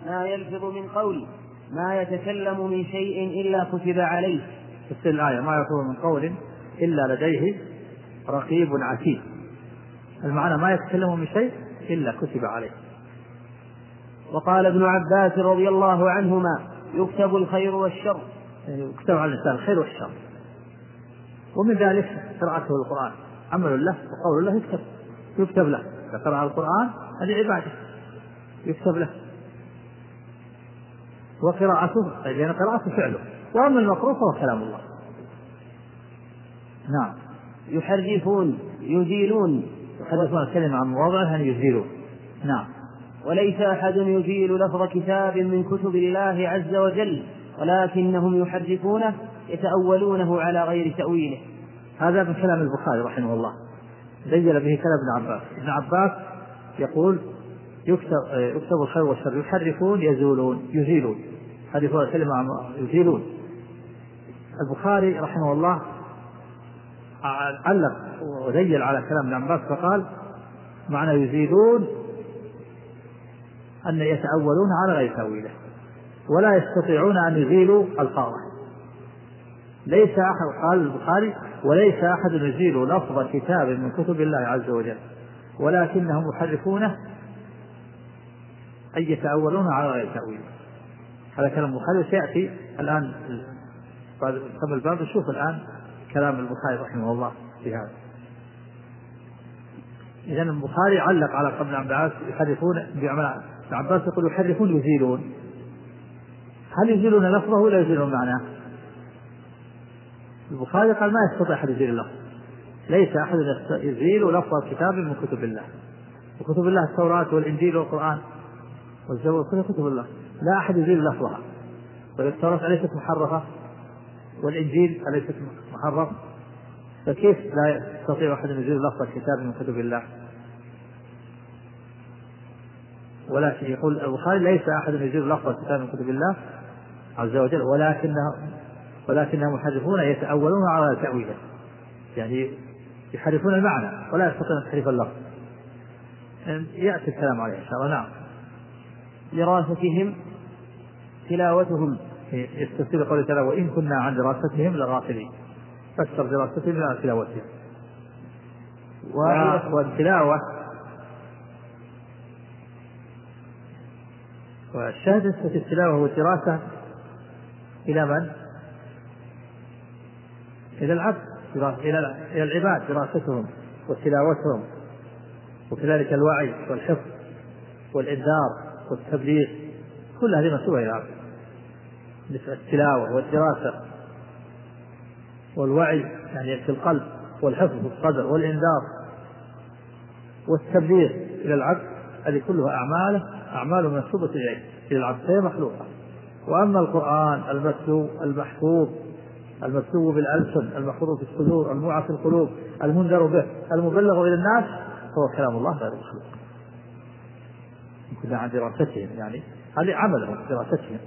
ما يلفظ من قول ما يتكلم من شيء إلا كتب عليه. في الآية ما يلفظ من قول إلا لديه رقيب عتيد، المعنى ما يتكلم من شيء إلا كتب عليه. وقال ابن عباس رضي الله عنهما يكتب الخير والشر، يكتب على الإنسان الخير والشر، ومن ذلك قراءته القرآن عمل له وقول له يكتب له. إذا قرأ القرآن هذه عبادة يكتب له، وقراءته لأن قراءته فعله، وأما المقروء فهو كلام الله. نعم. يحرفون يزيلون الكلمة عن مواضعها يزيلون. نعم. وليس أحد يزيل لفظ كتاب من كتب الله عز وجل، ولكنهم يحرفونه يتأولونه على غير تأويله. هذا من كلام البخاري رحمه الله، زيل به كلام ابن عباس. ابن عباس يقول يكتب الخير والشر، يحرفون يزيلون يحرفون الكلمة يزيلون. البخاري رحمه الله علق وزيل على كلام ابن عباس فقال معنى يزيلون أن يتأولون على غير تأويله ولا يستطيعون أن يزيلوا الفاظه. ليس أحد، قال البخاري وليس أحد يزيل لفظ كتاب من كتب الله عز وجل، ولكنهم يحرفونه أي يتأولون على غير تأويله. هذا كلام البخاري سيأتي الآن قبل الباب نشوف الآن كلام البخاري رحمه الله في هذا. إذن البخاري علق على قبل عباس يحرفون بأعمال عباس، يقول يحرفون يزيلون. هل يزيلون لفظه ولا يزيلون معناه؟ البخاري قال ما يستطيع أحد يزيل اللفظ، ليس أحد يزيل لفظ كتاب من كتب الله. وكتب الله التوراة والإنجيل والقرآن والزبور كلها كتب الله، لا أحد يزيل لفظها. والتوراة أليست محرفة والإنجيل أليست محرف، فكيف لا يستطيع أحد يزيل لفظ كتاب من كتب الله؟ ولكن يقول البخاري ليس أحد يزيل لفظ كتاب من كتب الله عز وجل، ولكنهم يحرفون يتأولون على تأويله، يعني يحرفون المعنى ولا يستطيعون تحريف اللفظ. يأتي الكلام عليه إن شاء الله. نعم. دراستهم تلاوتهم، يستفسر قوله تعالى وإن كنا عن دراستهم لغافلين، فسر دراستهم على تلاوتهم. والتلاوة والشهادة في التلاوة والدراسة إلى من؟ إلى العبد، إلى العباد دراستهم وتلاوتهم، وكذلك الوعي والحفظ والإنذار والتبليغ، كل هذه مسؤولة إلى العبد. التلاوة والدراسة والوعي يعني في القلب، والحفظ في الصدر، والإنذار والتبليغ إلى العبد، هذه كلها أعمال منسوبة إليه إلى العبد، هي مخلوقة. وأما القرآن المتلو المحفوظ المكتوب بالألسن المحفوظ في الصدور الموعى في القلوب المنذر به المبلغ إلى الناس فهو كلام الله غير مخلوق. كنا عن دراستهم، يعني هذه عملهم دراستهم.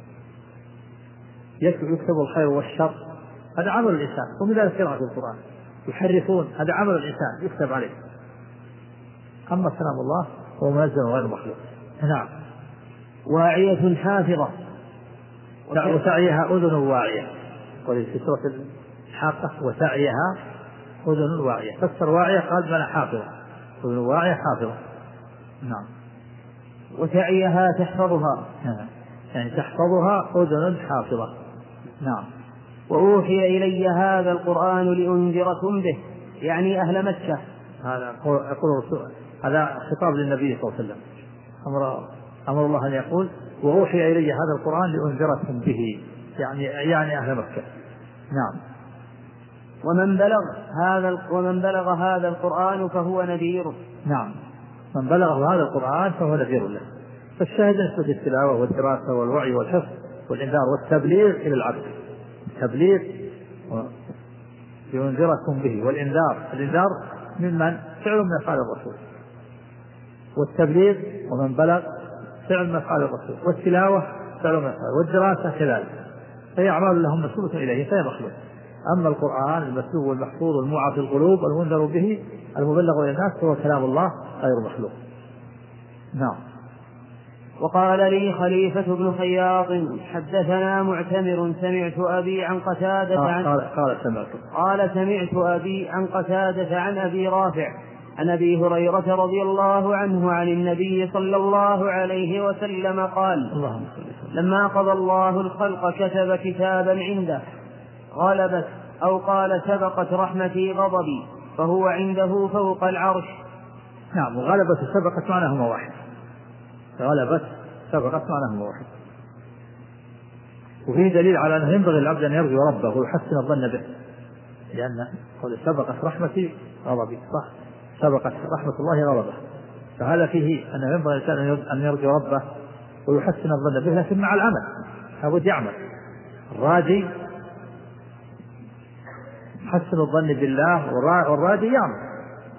يكتب الخير والشر هذا عمل الإنسان، ومن ذلك قراءة القرآن. يحرفون هذا عمل الإنسان يكتب عليه. أما كلام الله هو منزل غير مخلوق. نعم. واعية حافظة، وسعيها أذن واعية، في سورة الحاقة وسعيها أذن واعية، فسر واعية قال بنا حافظة، أذن واعية حافظة. نعم. وسعيها تحفظها، يعني تحفظها أذن حافظة. نعم. وأوحي إلي هذا القرآن لأنذركم به، يعني أهل مكة. هذا يقول الرسول، هذا خطاب للنبي صلى الله عليه وسلم، أمر الله أن يقول وأوحي إلي هذا القرآن لأنذركم به، يعني أهل مكة. نعم. ومن بلغ هذا القرآن فهو نذير. نعم. من بلغ هذا القرآن فهو نذير له. فالشاهد نسبة التلاوة والدراسة والوعي والحفظ والإنذار والتبليغ إلى العبد. التبليغ لينذركم به، الإنذار ممن فعل من أفعال الرسول، والتبليغ ومن بلغ فعل من أفعال الرسول، والتلاوة فعل من أفعال، والدراسة كذلك، فهي أعمال لهم مسؤولة إليه فهي مخلوق. أما القرآن المتلو والمحفوظ الموعى في القلوب المنذر به المبلغ إلى الناس فهو كلام الله غير مخلوق. نعم. وقال لي خليفة بن خياط حدثنا معتمر سمعت أبي عن قتادة قال سمعت أبي عن قتادة عن أبي رافع عن أبي هريرة رضي الله عنه عن النبي صلى الله عليه وسلم قال لما قضى الله الخلق كتب كتابا عنده غلبت أو قال سبقت رحمتي غضبي فهو عنده فوق العرش. نعم. وغلبت سبقت معناهما واحد. غلبت سبقت معناهما واحد. وفيه دليل على أنه ينبغي العبد أن يرجو ربه ويحسن الظن به، لأن قد سبقت رحمتي غضبي، صح، سبقت رحمة الله غضبه، فهذا فيه أنه ينبغي الإنسان أن يرجو ربه ويحسن الظن به، لكن مع العمل لابد يعمل. الراجي حسن الظن بالله والراجي يعمل.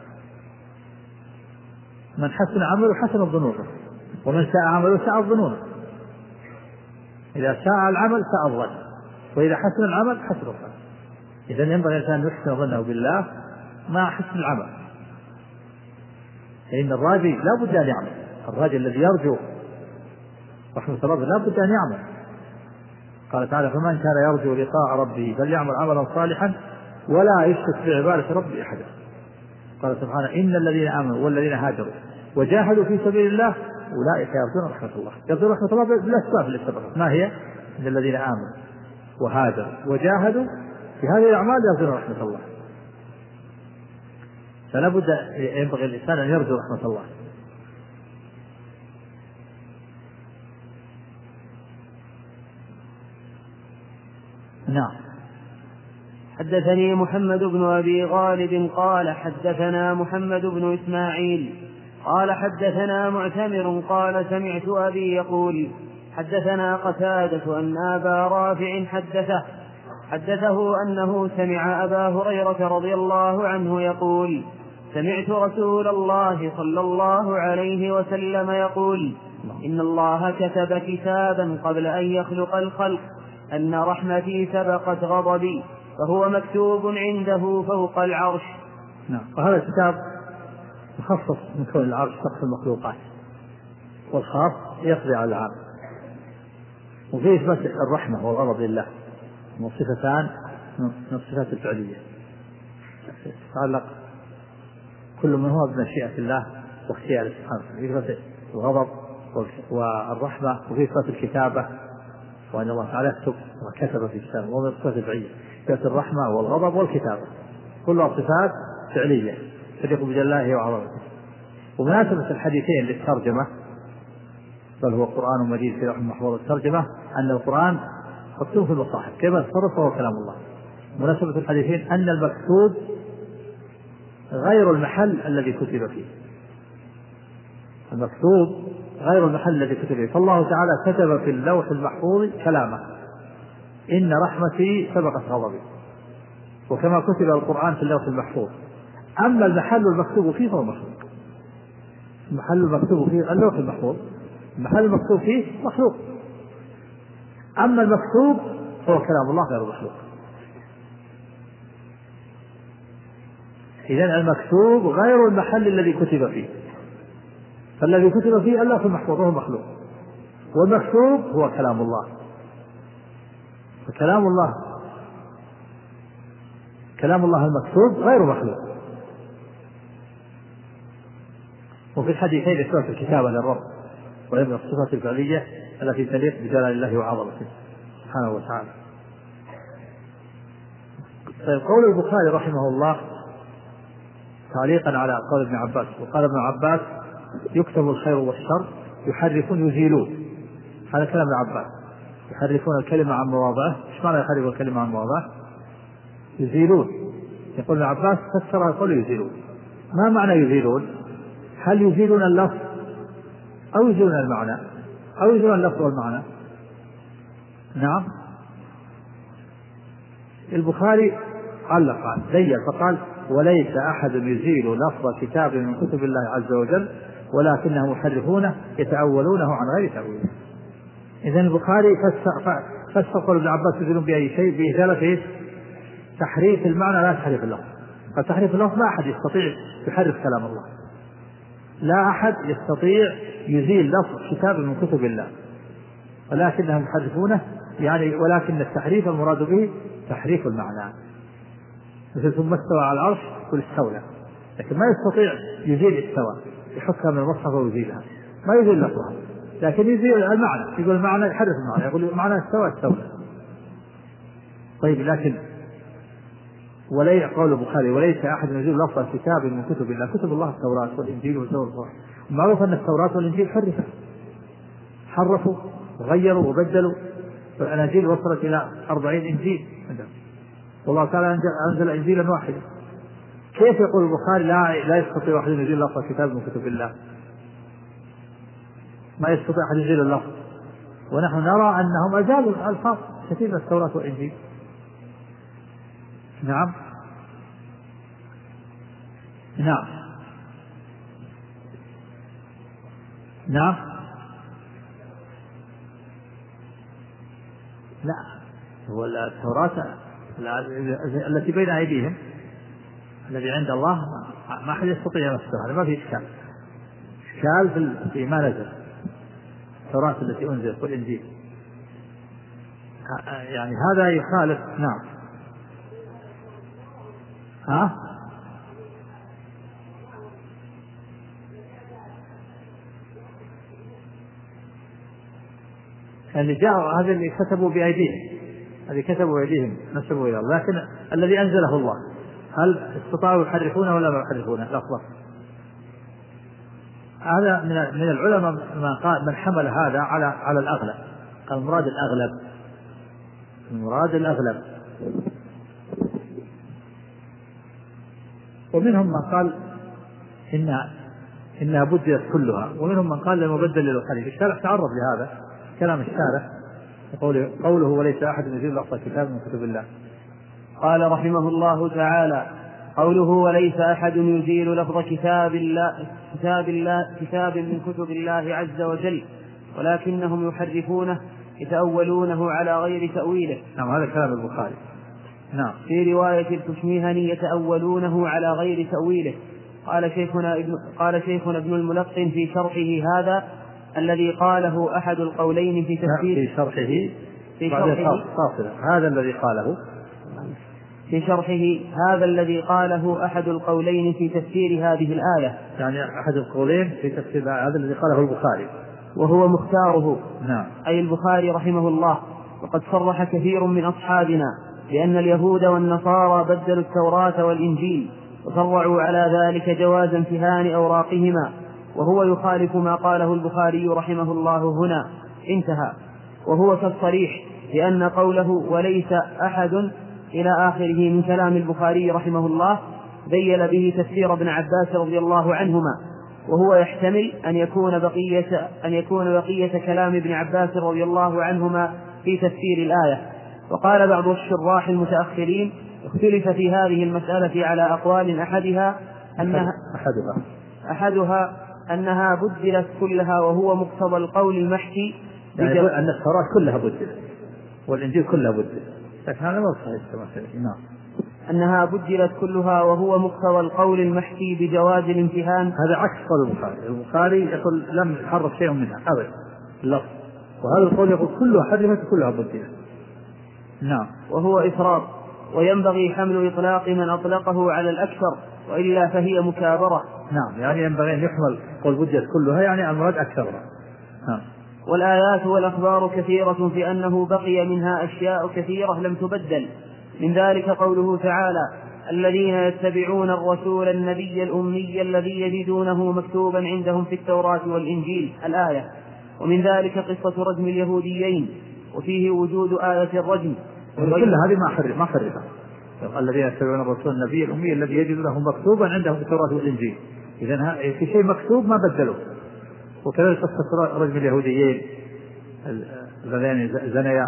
من حسن عمله حسن الظنون، ومن ساء عمله ساء الظنون. إذا ساء العمل ساء الظن، وإذا حسن العمل حسن الظن. إذا ينبغي الإنسان أن يحسن ظنه بالله مع حسن العمل، لأن الراجي لا بد أن يعمل. الراجي الذي يرجو رحمة الله لا بد أن يعمل. قال تعالى فمن كان يرجو لقاء ربه فليعمل عملا صالحا ولا يشرك بعبادة ربه أحدا. قال سبحانه إن الذين آمنوا والذين هاجروا وجاهدوا في سبيل الله أولئك يرجون رحمة الله. يرجون رحمة الله بالأسباب اللي سبقت. ما هي؟ إن الذين آمنوا وهاجروا وجاهدوا في هذه الأعمال يرجون رحمة الله. فلا بد ينبغي الإنسان أن يرجو رحمة الله. نعم. حدثني محمد بن أبي غالب قال حدثنا محمد بن إسماعيل قال حدثنا معتمر قال سمعت أبي يقول حدثنا قتادة أن أبا رافع حدثه أنه سمع أبا هريرة رضي الله عنه يقول سمعت رسول الله صلى الله عليه وسلم يقول إن الله كتب كتابا قبل أن يخلق الخلق أن رحمتي سبقت غضبي فهو مكتوب عنده فوق العرش. نعم. وهذا الكتاب مخصص من كون العرش سقف المخلوقات، والخاص يقضي على العام. وفيه إثبات الرحمة والغضب لله، صفتان من الصفات الفعلية تتعلق كل منهما بمشيئة الله واختياره سبحانه. إثبات الغضب والرحمة، وفيه إثبات الكتابة وأن الله تعالى يكتب وكتب في كتابه، ومن الصفات الفعلية صفات الرحمة والغضب والكتابة كلها صفات فعلية تليق بجلاله وعظمته. ومناسبة الحديثين للترجمة بل هو قرآن مجيد في لوح محفوظ. الترجمة أن القرآن مكتوب في المصاحف كيف يتصرف وهو كلام الله. مناسبة الحديثين أن المكتوب غير المحل الذي كتب فيه. المكتوب غير المحل الذي كتب فيه. فالله تعالى كتب في اللوح المحفوظ كلامه إن رحمتي سبقت غضبي، وكما كتب القرآن في اللوح المحفوظ. أما المحل المكتوب فيه فهو مخلوق. المحل المكتوب فيه اللوح المحفوظ، المحل المكتوب فيه مخلوق. أما المكتوب فهو كلام الله غير مخلوق. إذن المكتوب غير المحل الذي كتب فيه، فالذي كتب فيه اللوح المحفوظ هو مخلوق، والمكتوب هو كلام الله. فكلام الله المكتوب غير مخلوق. وفي الحديثين إثبات الكتابة للرب وهي من الصفات الفعلية التي تليق بجلال الله وعظمته سبحانه وتعالى. قول البخاري رحمه الله تعليقا على قول ابن عباس، وقال ابن عباس يكتب الخير والشر يحرفون يزيلون. هذا كلام ابن عباس، يحرفون الكلمة عن مواضعه. ايش معنى يحرفون الكلمة عن مواضعه؟ يزيلون. يقول ابن عباس فسر يقول يزيلون. ما معنى يزيلون؟ هل يزيلون اللفظ أو يزيلون المعنى أو يزيلون اللفظ والمعنى؟ نعم. البخاري علق زين فقال وليس أحد يزيل لفظ كتاب من كتب الله عز وجل ولكنهم يحرفونه يتأولونه عن غير تأويله. إذن البخاري فسر قول ابن عباس يزيلون بأي شيء بإزالة تحريف المعنى لا تحريف اللفظ. فتحريف اللفظ ما أحد يستطيع يحرف كلام الله، لا أحد يستطيع يزيل لفظ كتاب من كتب الله، ولكنهم يحرفونه، يعني ولكن التحريف المراد به تحريف المعنى. مثل ثم استوى على العرش يقول استولى، لكن ما يستطيع يزيل استوى، يحطها من المصحف ويزيلها، ما يزيل لفظها، لكن يزيل المعنى، يقول المعنى يحرف المعنى، يقول معنى استولى. طيب لكن ولي قول البخاري وليس أحد يزيل لفظ كتاب من كتب الله، كتب الله التوراة والإنجيل والزبور، معروف أن التوراة والإنجيل حرفوا وغيروا وبدلوا، والأناجيل وصلت إلى 40 إنجيل، والله تعالى أنزل إنجيلا واحدا. كيف يقول البخاري لا يستطيع أحد يزيل لفظ كتاب من كتب الله؟ ما يستطيع أحد يزيل اللفظ، ونحن نرى أنهم أزالوا الألفاظ كثير من التوراة والإنجيل. نعم نعم نعم. لا، هو التوراة التي بين أيديهم الذي عند الله ما أحد يستطيع نفسه، هذا ما في إشكال في ما نزل. التوراة التي أنزلت والإنجيل يعني هذا يخالف. نعم. اللي جاءوا هذا اللي كتبوا بأيديهم، الذي كتبوا بأيديهم نسبوا إلى الله، لكن الذي أنزله الله هل استطاعوا يحرفونه ولا ما يحرفونه لفظه؟ هذا من العلماء من حمل هذا على الأغلب، المراد الأغلب. ومنهم من قال إنها بدلت كلها، ومنهم من قال المبدل للخليفة. الشارح تعرض لهذا كلام الشارح، قوله وليس أحد يزيل لفظ كتاب من كتب الله. قال رحمه الله تعالى: قوله وليس أحد يزيل لفظ كتاب من كتب الله عز وجل، ولكنهم يحرفونه يتأولونه على غير تأويله. نعم، هذا كلام البخاري. نعم. في رواية الكشميهني يتأولونه على غير تأويله. قال شيخنا ابن الملقن في شرحه هذا الذي قاله أحد القولين في تفسير هذا الذي قاله أحد القولين في تفسير هذه الآية، يعني أحد القولين في تفسير هذا الذي قاله البخاري، وهو مختاره. نعم. أي البخاري رحمه الله. وقد صرح كثير من أصحابنا بأن اليهود والنصارى بدلوا التوراة والإنجيل، وفرعوا على ذلك جواز امتهان أوراقهما، وهو يخالف ما قاله البخاري رحمه الله هنا. انتهى. وهو كالصريح لأن قوله وليس أحد إلى آخره من كلام البخاري رحمه الله ذيل به تفسير ابن عباس رضي الله عنهما، وهو يحتمل أن يكون بقية كلام ابن عباس رضي الله عنهما في تفسير الآية. وقال بعض الشراح المتأخرين: اختلف في هذه المسألة على أقوال، أحدها أنها بدلت كلها، وهو مقتضى القول المحكي، يعني أن التوراة كلها بدلت والإنجيل كلها بدلت، لكن هذا ما صحيح. نعم. أنها بدلت كلها وهو مقتضى القول المحكي بجواز الامتهان. هذا عكس قول البخاري يقول لم يحرف شيء منها أبدا اللفظ، وهذا القول يقول كلها حرفت كلها بدلت. نعم. وهو إفراط، وينبغي حمل إطلاق من أطلقه على الأكثر، وإلا فهي مكابرة. نعم، يعني ينبغي أن يحمل قول بدلت كلها يعني المراد أكثرها. نعم. والآيات والأخبار كثيرة في أنه بقي منها أشياء كثيرة لم تبدل، من ذلك قوله تعالى: الذين يتبعون الرسول النبي الأمي الذي يجدونه مكتوبا عندهم في التوراة والإنجيل، الآية. ومن ذلك قصة رجم اليهوديين، وفيه وجود آية الرجم. كل هذه ما حرفها. الذين يتبعون الرسول النبي الأمي الذي يجدونه مكتوبا عندهم في التوراة والإنجيل، إذن في شيء مكتوب ما بدلوه. وكذلك قصة رجم اليهوديين الذين زنيا،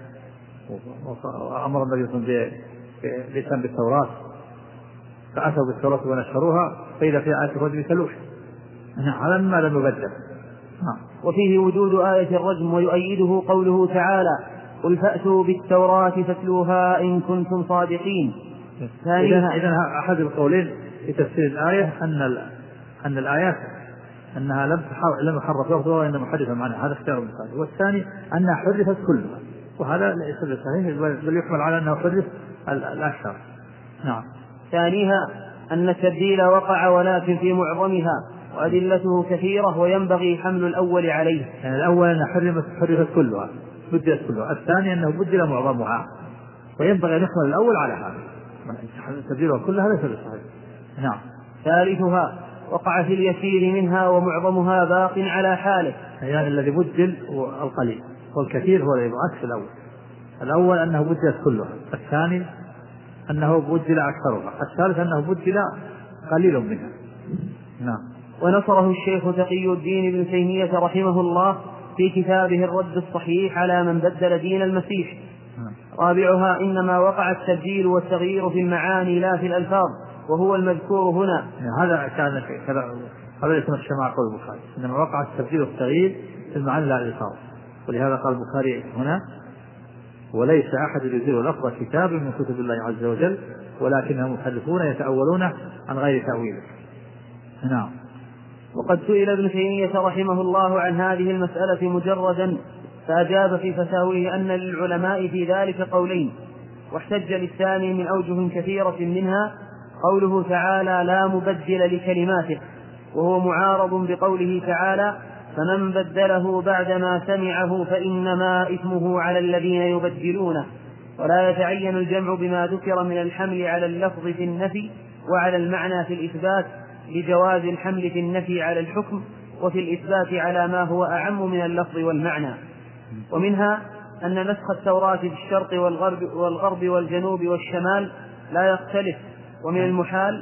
وأمر النبي صلى الله عليه وسلم بالتوراة، فأتوا بالتوراة ونشروها فإذا في آية الرجم تلوح. على ما لم يبدل. وفيه وجود آية الرجم، ويؤيده قوله تعالى: قل فأتوا بالتوراة فاتلوها إن كنتم صادقين. إذن أحد القولين في تفسير الآية أن الآيات أنها لم يحرف لفظها وإنما حرف معناها، هذا اختيار البخاري. والثاني أنها حرفت كلها، وهذا ليس بصحيح، بل يحمل على أنه حرف الأكثر. نعم. ثانيها أن التبديل وقع ولكن في معظمها، وأدلته كثيرة وينبغي حمل الأول عليه. يعني الأول أنها حرفت كلها، بدلت كلها. الثاني أنه بدل معظمها، وينبغي أن يحمل الأول على هذا، تبديلها كلها ليس بصحيح. نعم. ثالثها وقع في اليسير منها ومعظمها باق على حاله، يعني الذي بدل هو القليل، والكثير هو عكس الأول. الأول أنه بدلت كلها، الثاني أنه بدل أكثرها، الثالث أنه بدل قليل منها. نعم. ونصره الشيخ تقي الدين ابن تيمية رحمه الله في كتابه الرد الصحيح على من بدل دين المسيح. رابعها إنما وقع التبديل والتغيير في المعاني لا في الألفاظ، وهو المذكور هنا. هذا كان هذا يتمشى مع قول البخاري، إنما وقع التبديل والتغيير في المعاني لا الألفاظ. ولهذا قال البخاري هنا: وليس أحد يزيل لفظ كتاب من كتب الله عز وجل، ولكنهم محرفون يتأولونه عن غير تأويله. نعم. وقد سئل ابن تيمية رحمه الله عن هذه المسألة مجردا، فأجاب في فتاويه أن للعلماء في ذلك قولين، واحتج للثاني من أوجه كثيرة منها قوله تعالى: لا مبدل لكلماته، وهو معارض بقوله تعالى: فمن بدله بعدما سمعه فإنما إثمه على الذين يبدلونه. ولا يتعين الجمع بما ذكر من الحمل على اللفظ في النفي وعلى المعنى في الإثبات، لجواز الحمل في النفي على الحكم وفي الإثبات على ما هو أعم من اللفظ والمعنى. ومنها أن نسخ التوراة في الشرق والغرب والجنوب والشمال لا يختلف، ومن المحال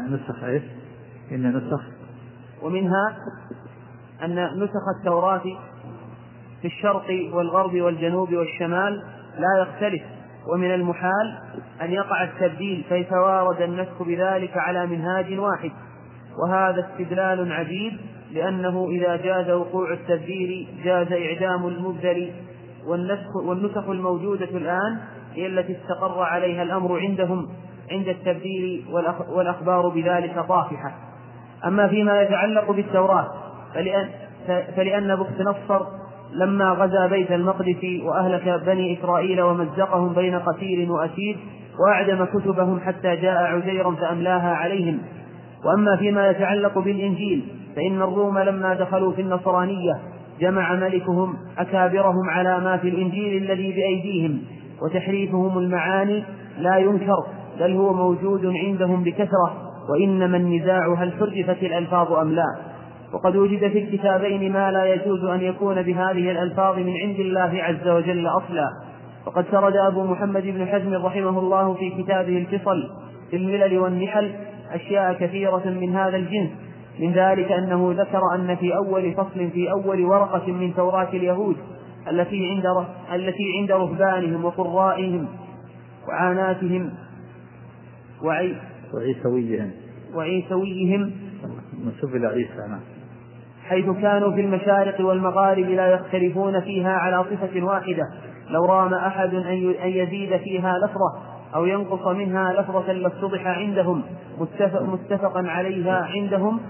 ومنها أن نسخ التوراة في الشرق والغرب والجنوب والشمال لا يختلف، ومن المحال أن يقع التبديل فيتوارد النسخ بذلك على منهاج واحد. وهذا استدلال عجيب، لأنه إذا جاز وقوع التبديل جاز إعدام المبدل، والنسخ الموجودة الآن هي التي استقر عليها الأمر عندهم عند التبديل، والأخبار بذلك طافحة. أما فيما يتعلق بالتوراة فلأن بخت نصر لما غزا بيت المقدس وأهلك بني إسرائيل ومزقهم بين قتيل وأسير وأعدم كتبهم حتى جاء عزيرا فأملاها عليهم. وأما فيما يتعلق بالإنجيل فإن الروم لما دخلوا في النصرانية جمع ملكهم أكابرهم على ما في الإنجيل الذي بأيديهم، وتحريفهم المعاني لا ينكر، بل هو موجود عندهم بكثرة، وإنما النزاع هل حرفت الألفاظ أم لا. وقد وجد في الكتابين ما لا يجوز أن يكون بهذه الألفاظ من عند الله عز وجل أصلا. وقد سرد أبو محمد بن حزم رحمه الله في كتابه الفصل في الملل والنحل أشياء كثيرة من هذا الجنس، من ذلك أنه ذكر أن في أول فصل في أول ورقة من توراة اليهود التي عند رهبانهم وقرائهم وعاناتهم وعيسويهم منسوب إلى عيسى، حيث كانوا في المشارق والمغارب لا يختلفون فيها على صفة واحدة، لو رام أحد أن يزيد فيها لفظة أو ينقص منها لفظة لافتضح عندهم متفقا عليها عندهم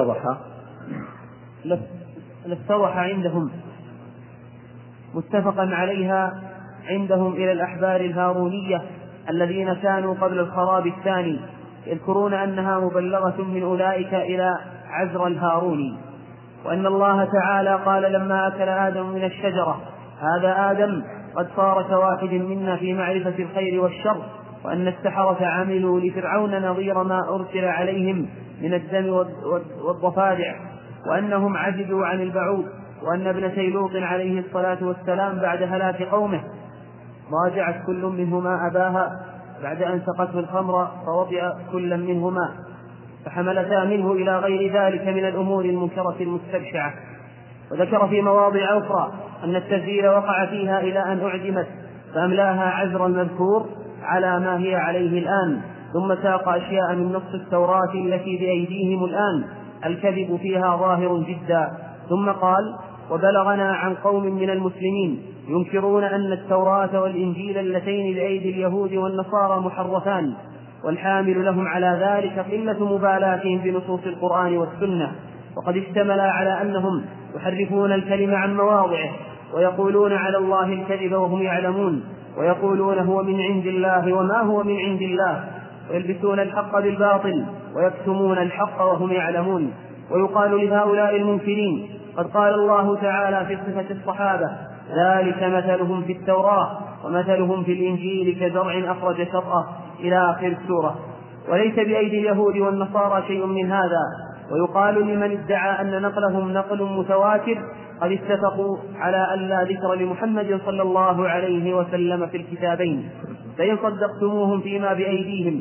متفقا عليها عندهم إلى الأحبار الهارونية الذين كانوا قبل الخراب الثاني، يذكرون أنها مبلغة من أولئك إلى عزر الهاروني. وأن الله تعالى قال لما أكل آدم من الشجرة: هذا آدم قد صار كواحد منا في معرفة الخير والشر. وأن السحرة عملوا لفرعون نظير ما أرسل عليهم من الدم والضفادع، وأنهم عجزوا عن البعوض. وأن ابنتي لوط عليه الصلاة والسلام بعد هلاك قومه ضاجعت كل منهما أباها بعد أن سقته الخمر فوضع كل منهما، فحملتا منه إلى غير ذلك من الأمور المنكرة المستبشعة. وذكر في مواضع أخرى أن التبديل وقع فيها إلى أن أعدمت فأملاها عزر المذكور على ما هي عليه الآن، ثم ساق أشياء من نص التوراة التي بأيديهم الآن الكذب فيها ظاهر جدا. ثم قال: وبلغنا عن قوم من المسلمين ينكرون أن التوراة والإنجيل اللتين بأيدي اليهود والنصارى محرفان، والحامل لهم على ذلك قلة مبالاتهم بنصوص القرآن والسنة، وقد اشتمل على أنهم يحرفون الكلم عن مواضعه، ويقولون على الله الكذب وهم يعلمون، ويقولون هو من عند الله وما هو من عند الله، ويلبسون الحق بالباطل ويكتمون الحق وهم يعلمون. ويقال لهؤلاء المنكرين: قد قال الله تعالى في صفة الصحابة: ذلك مثلهم في التوراة ومثلهم في الإنجيل كزرع أخرج شطأه إلى آخر السورة. وليس بأيدي اليهود والنصارى شيء من هذا. ويقال لمن ادعى أن نقلهم نقل متواتر: قد اتفقوا على أن لا ذكر لمحمد صلى الله عليه وسلم في الكتابين، فإن صدقتموهم فيما بأيديهم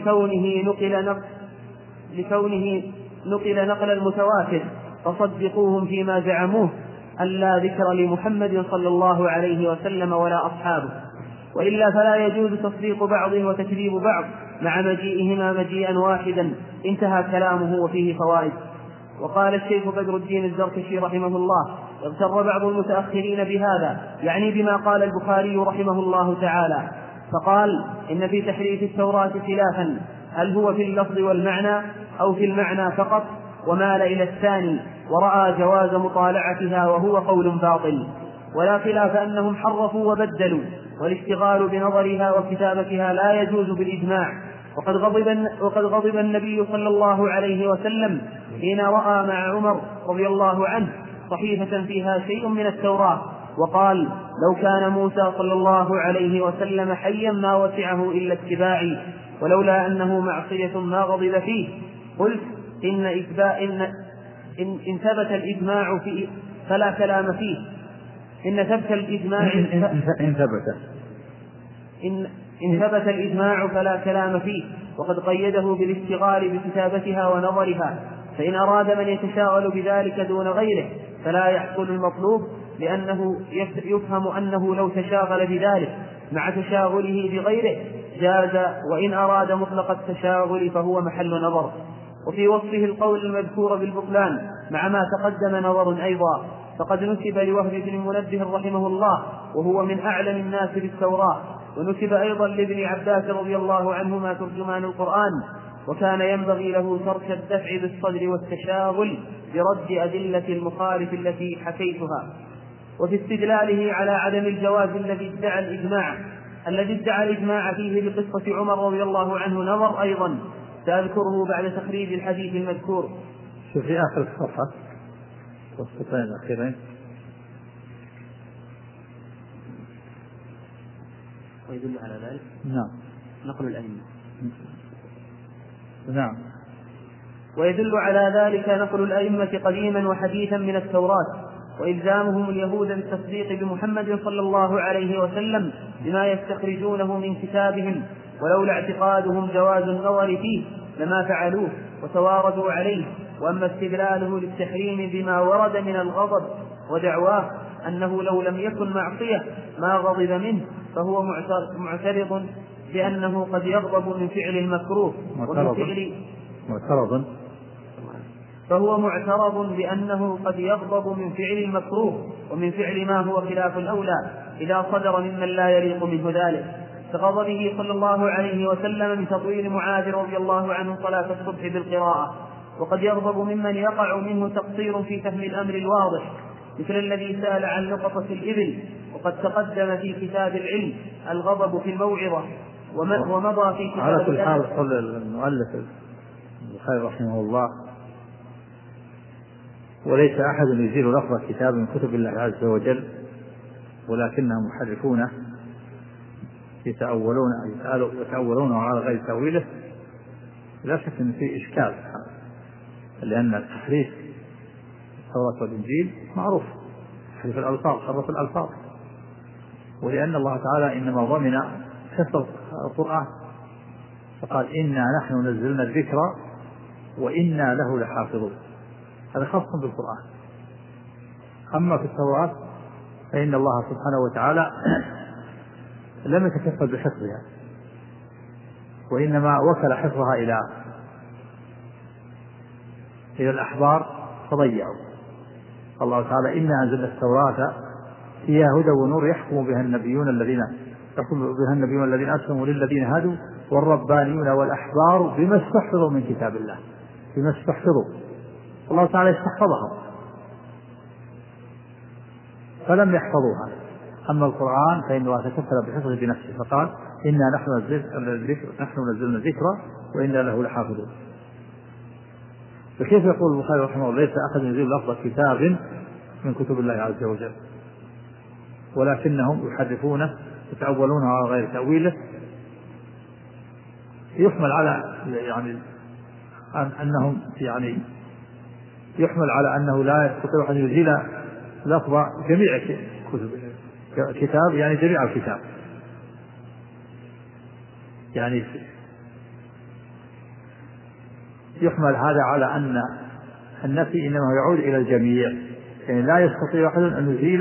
لكونه نقل نقل المتواتر فصدقوهم فيما زعموه أن لا ذكر لمحمد صلى الله عليه وسلم ولا أصحابه، وإلا فلا يجوز تصديق بعض وتكذيب بعض مع مجيئهما مجيئا واحدا. انتهى كلامه وفيه فوائد. وقال الشيخ بدر الدين الزركشي رحمه الله: اغتر بعض المتأخرين بهذا، يعني بما قال البخاري رحمه الله تعالى، فقال: إن في تحريف التوراة خلافا، هل هو في اللفظ والمعنى أو في المعنى فقط، ومال إلى الثاني ورأى جواز مطالعتها، وهو قول باطل. ولا خلاف أنهم حرفوا وبدلوا، والاشتغال بنظرها وكتابتها لا يجوز بالإجماع. وقد غضب النبي صلى الله عليه وسلم حين رأى مع عمر رضي الله عنه صحيفة فيها شيء من التوراة، وقال: لو كان موسى صلى الله عليه وسلم حيا ما وسعه إلا اتباعي، ولولا أنه معصية ما غضب فيه. قلت: إن ثبت الإجماع فيه فلا كلام فيه. إن ثبت الإجماع فلا كلام فيه، وقد قيده بالاشتغال بكتابتها ونظرها، فإن أراد من يتشاغل بذلك دون غيره فلا يحصل المطلوب، لأنه يفهم أنه لو تشاغل بذلك مع تشاغله بغيره جاز، وإن أراد مطلق التشاغل فهو محل نظر. وفي وصفه القول المذكور بالبطلان مع ما تقدم نظر أيضا، فقد نسب لوهب بن منبه رحمه الله، وهو من أعلم الناس بالتوراة، ونسب أيضا لابن عباس رضي الله عنهما ترجمان القرآن، وكان ينبغي له ترك الدفع بالصدر والتشاغل برد أدلة المخالف التي حكيتها. وفي استدلاله على عدم الجواز الذي ادعى الإجماع فيه بقصة عمر رضي الله عنه نظر أيضا سأذكره بعد تخريج الحديث المذكور. شوف في آخر الصفحة والصفين الأخيرين: ويدل على ذلك نعم نقل الأئمة. نعم. ويدل على ذلك نقل الأئمة قديما وحديثا من التوراة، وإلزامهم اليهود بالتصديق بمحمد صلى الله عليه وسلم بما يستخرجونه من كتابهم، ولولا اعتقادهم جواز النظر فيه لما فعلوه وتواردوا عليه. وأما استدلاله للتحريم بما ورد من الغضب ودعواه أنه لو لم يكن معصية ما غضب منه، فهو معترض بأنه قد يغضب من فعل المكروه فهو معترض بأنه قد يغضب من فعل المكروه ومن فعل ما هو خلاف الأولى إذا صدر ممن لا يليق منه ذلك، كغضبه صلى الله عليه وسلم من تطويل معاذ رضي الله عنه صلاة الصبح بالقراءة. وقد يغضب ممن يقع منه تقصير في فهم الأمر الواضح، مثل الذي سأل عن نقطة الإبل، وقد تقدم في كتاب العلم الغضب في الموعظة، ومضى في كتاب على كل حال قال المؤلف البخاري رحمه الله: وليس أحد يزيل لفظ كتاب من كتب الله عز وجل، ولكنهم محرفونه يتأولون على غير تأويله. لا شك أن في إشكال، لأن التحريف التوراة والإنجيل معروف، تحريف الألفاظ، حرف الألفاظ، ولأن الله تعالى إنما ضمن حفظ القرآن، فقال: إنا نحن نزلنا الذكر وإنا له لحافظون. هذا خاص بالقرآن. أما في التوراة فإن الله سبحانه وتعالى لم يتكفل بحفظها، وإنما وكل حفظها إلى الأحبار فضيعوا. الله تعالى: إنا أنزلنا التوراة فيها هدى ونور يحكم بها النبيون الذين أسلموا للذين هادوا والربانيون والأحبار بما استحفظوا من كتاب الله. بما استحفظوا، الله تعالى استحفظهم فلم يحفظوها. أما القرآن فإنه تكفل بحفظه بنفسه، فقال إنا نحن نزلنا الذكر وإنا له لحافظون. فكيف يقول البخاري رحمه الله ليس أحد ينزل لفظ كتاب من كتب الله عز وجل، ولكنهم يحرفونه يتأولونه على غير تأويله؟ يحمل على أنهم يحمل على أنه لا يستطيع أن يزيل لفظ جميع كتاب، يعني جميع الكتاب، يعني يحمل هذا على أن النفي إنما يعود إلى الجميع، يعني لا يستطيع أحد أن يزيل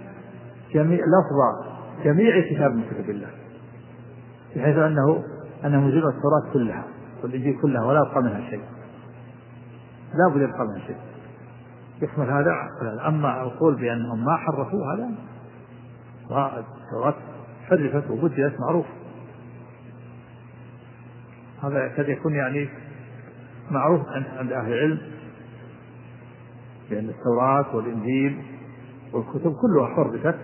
لفظ جميع كتاب من كتب الله، بحيث أنه يزيل التوراة كلها والإنجيل كلها ولا يبقى منها شيء، لا بد يبقى منها شيء، يحمل هذا. أما القول بأنهم ما حرفوا هذا، التوراة حرفت وبدلت معروف، هذا قد يكون يعني معروف عند أهل العلم بأن التوراة والإنجيل والكتب كلها حرفت،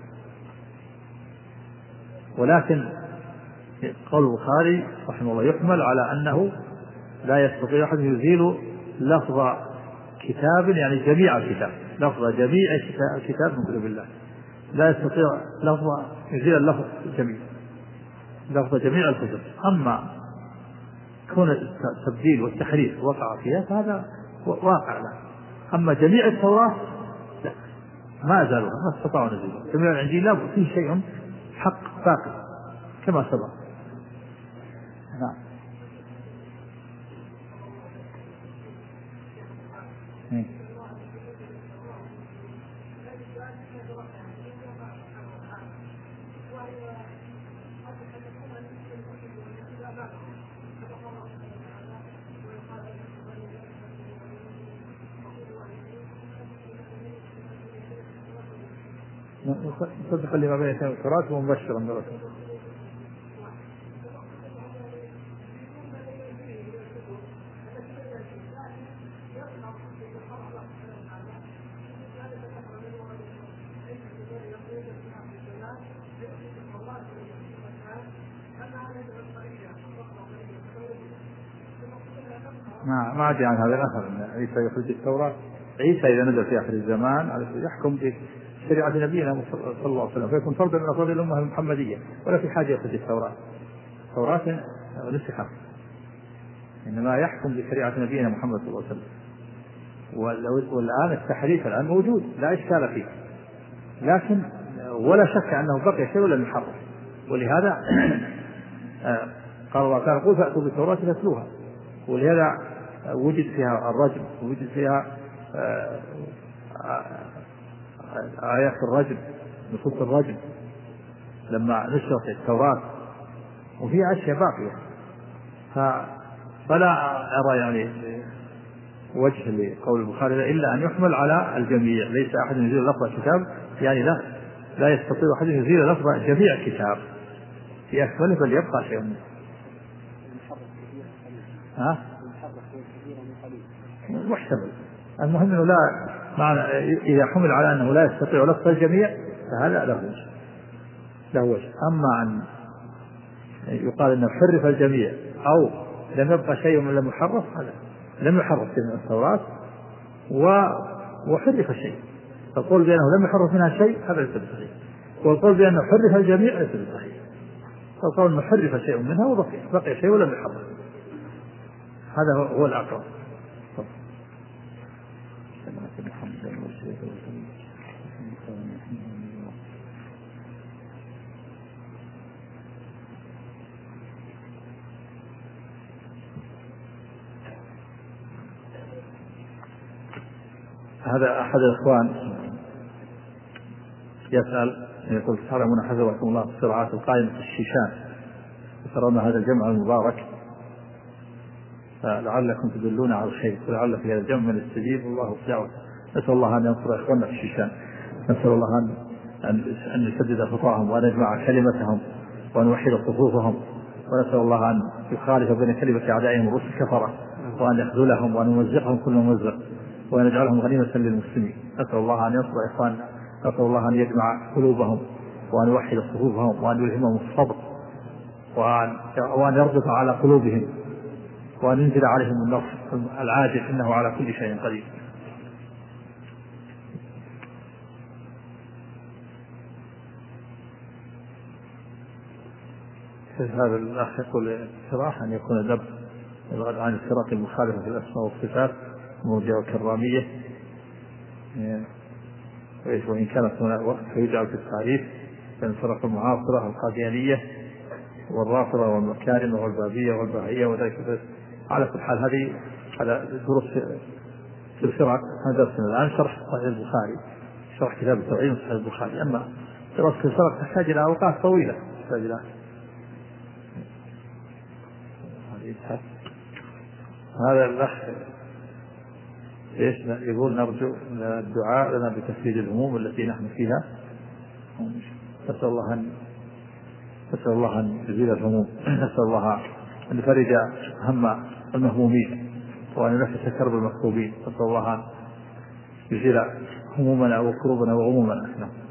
ولكن قول البخاري رحمه الله يحمل على أنه لا يستطيع أحد يزيل لفظ كتاب، يعني جميع الكتاب، لفظ جميع الكتاب من كتب الله، لا يستطيع يزيل اللفظ جميع لفظ جميع الكتب. أما كون التبديل والتحريف وقع فيها فهذا واقع له. أما جميع التوراة لا، ما زالوها، ما استطاعوا نزيلها. جميع الإنجيل لا فيه شيء حق باقي كما سبق. نعم. صدق لما بين يديه التوراة ومبشرا برسول. ما أدري عن هذا الأثر أن عيسى يخرج التوراة. عيسى إذا نزل في آخر الزمان يحكم بشريعة نبينا صلى الله عليه وسلم، فيكون فردا من أفراد الأمة المحمدية، ولا في حاجة يخرج التوراة نسخت، إنما يحكم بشريعة نبينا محمد صلى الله عليه وسلم. والآن التحريف الآن موجود لا إشكال فيه، لكن ولا شك أنه بقي شيء لم يحرف، ولهذا قال الله تعالى قل فأتوا بالتوراة فاتلوها، ولهذا وجد فيها الرجم، ووجد فيها آيات الرجم، نصوص الرجم لما نشرت التوراة، وفي أشياء باقية. فلا أرى يعني وجه لقول البخاري إلا أن يحمل على الجميع، ليس أحد يزيل لفظ الكتاب، يعني لا يستطيع أحد يزيل لفظ جميع الكتاب في أكمله، بل يبقى شيء منه. محتمل. المهم أنه لا معنى إذا حمل على أنه لا يستطيع لفظ الجميع فهذا له وجه. أما أن يقال أنه حرف الجميع أو لم يبقى شيء من لم يحرف، هذا لم يحرف من التوراة وحرف شيء، فالقول بأنه لم يحرف منها شيء هذا ليس بصحيح، والقول بأنه حرف الجميع ليس بصحيح، فالقول أنه حرف شيء منها وبقي شيء ولم يحرف، هذا هو الأقرب. هذا أحد الإخوان يسأل يقول تعلمون حفظكم الله الصراعات القائمة في الشيشان، ترون هذا الجمع المبارك فلعلكم تدلون على الخير، ولعل في هذا الجمع من يستجيب الله دعوته. نسأل الله أن ينصر إخواننا في الشيشان، نسأل الله أن يسدد خطاهم وأن يجمع كلمتهم وأن يوحد صفوفهم، ونسأل الله أن يخالف بين كلمة أعدائهم الرسل كفرة، وأن يخذلهم وأن يمزقهم كل ممزق، وأن يجعلهم غنيمة للمسلمين. نسأل الله أن ينصر إخواننا، نسأل الله أن يجمع قلوبهم وأن يوحد صفوفهم وأن يلهمهم الصبر وأن يربط على قلوبهم وأن ينزل عليهم النصر العاجل إنه على كل شيء قدير. هذا الأخ يقول صراحة أن يكون النبذ عن الفرق المخالفة في الأسماء والصفات مرجئة وكرامية، وإن كانت هنا وقت فيجعل في التعريف بين الفرق المعاصرة القاديانية والرافضة والمكارمة والبابية والبهائية وذلك. على كل حال هذه على دروس في الفرق. هذا درسنا الآن شرح صحيح البخاري، شرح كتاب التوحيد صحيح البخاري. أما دراسة الفرق تحتاج إلى أوقات طويلة، تحتاج إلى هذا الأخ يقول نرجو الدعاء لنا بتفريج الهموم التي نحن فيها. نسأل الله أن يزيل الهموم، نسأل الله أن يفرج هم المهمومين وأن ينفس كرب المكروبين، نسأل الله أن يزيل همومنا وكروبنا وغمومنا.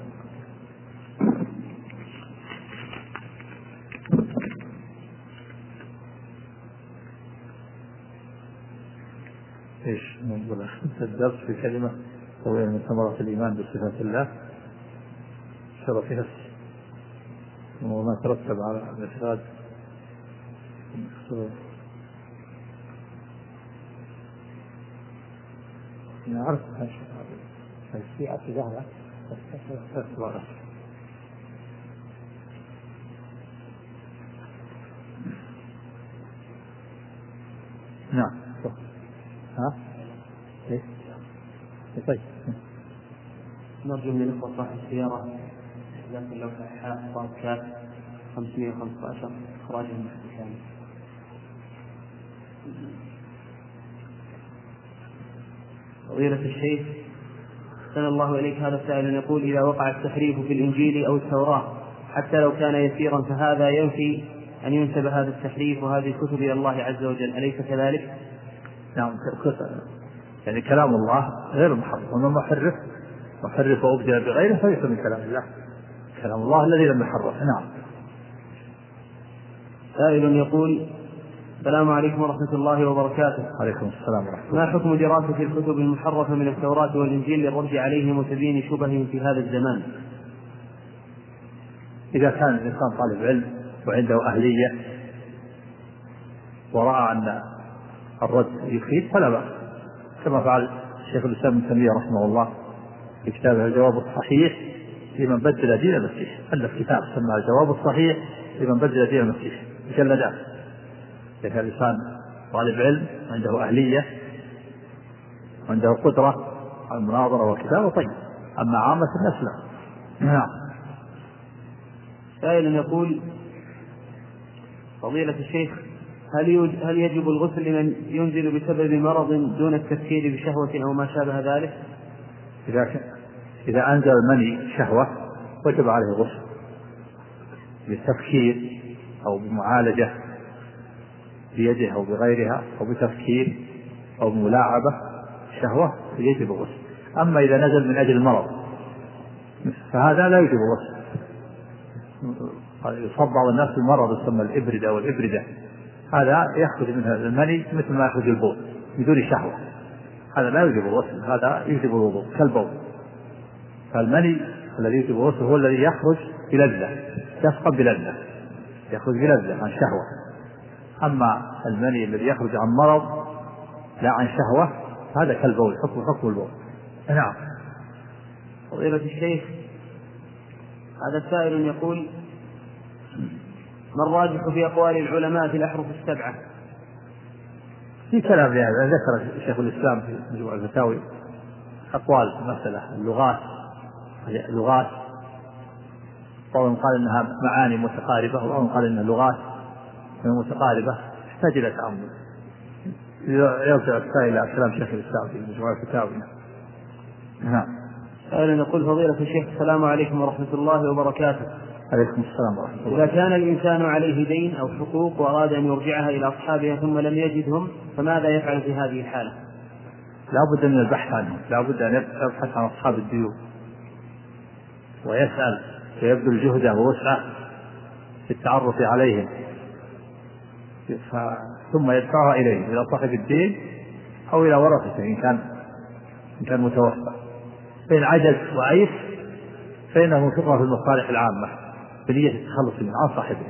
ايش نقول الدرس في كلمة طويلة من ثمرات الإيمان بصفات الله شرفها وما ترتب على الإفراد. نعرف في أتجاهها نعم. ها؟ إيه؟ طيب. نرجو من الإخوة صاحب السيارة إحداث اللوحة حاء صاد كاف 515 إخراجها من الكامل. فضيلة الشيخ أحسن الله إليك، هذا السائل يقول إذا وقع التحريف في الإنجيل أو التوراة حتى لو كان يسيرا فهذا ينفي أن ينسب هذا التحريف وهذه الكتب إلى الله عز وجل، أليس كذلك؟ نعم، يعني كلام الله غير محرف، ومن محرف وأبدل بغيره فليس من كلام الله، كلام الله الذي لم يحرف. نعم. سائل يقول السلام عليكم ورحمة الله وبركاته. عليكم السلام ورحمة الله. ما حكم دراسة الكتب المحرفة من التوراة والإنجيل للرد عليهم وتبيين شبههم في هذا الزمان؟ إذا كان الإنسان طالب علم وعنده أهلية ورأى أن الرد يفيد فلا بأس، كما فعل الشيخ الإسلام ابن تيمية رحمه الله في كتابه الجواب الصحيح لمن بدل دين المسيح. ألف كتاب سماه الجواب الصحيح لمن بدل دين المسيح مجلدات. إذا كان الإنسان طالب علم عنده أهلية وعنده قدرة على المناظرة والكتابة طيب، أما عامة الناس لا. نعم. سائل يقول فضيلة الشيخ هل يجب الغسل لمن ينزل بسبب مرض دون التفكير بشهوة أو ما شابه ذلك؟ إذا أنزل المني شهوة وجب عليه الغسل بالتفكير أو بمعالجة بيده أو بغيرها أو بتفكير أو بملاعبة شهوة يجب الغسل. أما إذا نزل من أجل المرض فهذا لا يجب الغسل. يصاب بعض الناس بالمرض يسمى الإبردة والإبردة، هذا يخرج منها المني مثل ما يخرج البول بدون شهوة، هذا لا يجب الغسل، هذا يجب الوضوء كالبول. فالمني الذي يجب الغسل هو الذي يخرج بلذة، يسقط بلذة، يخرج بلذة عن شهوة. أما المني الذي يخرج عن مرض لا عن شهوة هذا كالبول، حكم البول. نعم. فضيلة الشيخ هذا السائل يقول ما الراجح في أقوال العلماء في الأحرف السبعة؟ في كلام يعني ذكر شيخ الإسلام في مجموع الفتاوي أقوال مسألة اللغات، بعضهم قال إنها معاني متقاربة وبعضهم قال إنها لغات متقاربة، تحتاج إلى تأمل. يرجع السائل إلى كلام شيخ الإسلام في مجموع الفتاوي. نعم. سائل يقول فضيلة الشيخ السلام عليكم ورحمة الله وبركاته. عليكم السلام ورحمة الله. إذا كان الإنسان عليه دين أو حقوق وأراد أن يرجعها إلى أصحابها ثم لم يجدهم فماذا يفعل في هذه الحالة؟ لا بد من البحث عنهم، لا بد أن يبحث عن أصحاب الديون ويسأل ويبذل جهده ووسعه في التعرف عليهم، ثم يدفعها إليه إلى صاحب الدين أو إلى ورثته إن كان متوفى. فإن عجز وعيف فإنه ينفقها في المصالح العامة بنية التخلص منها عن صاحبها،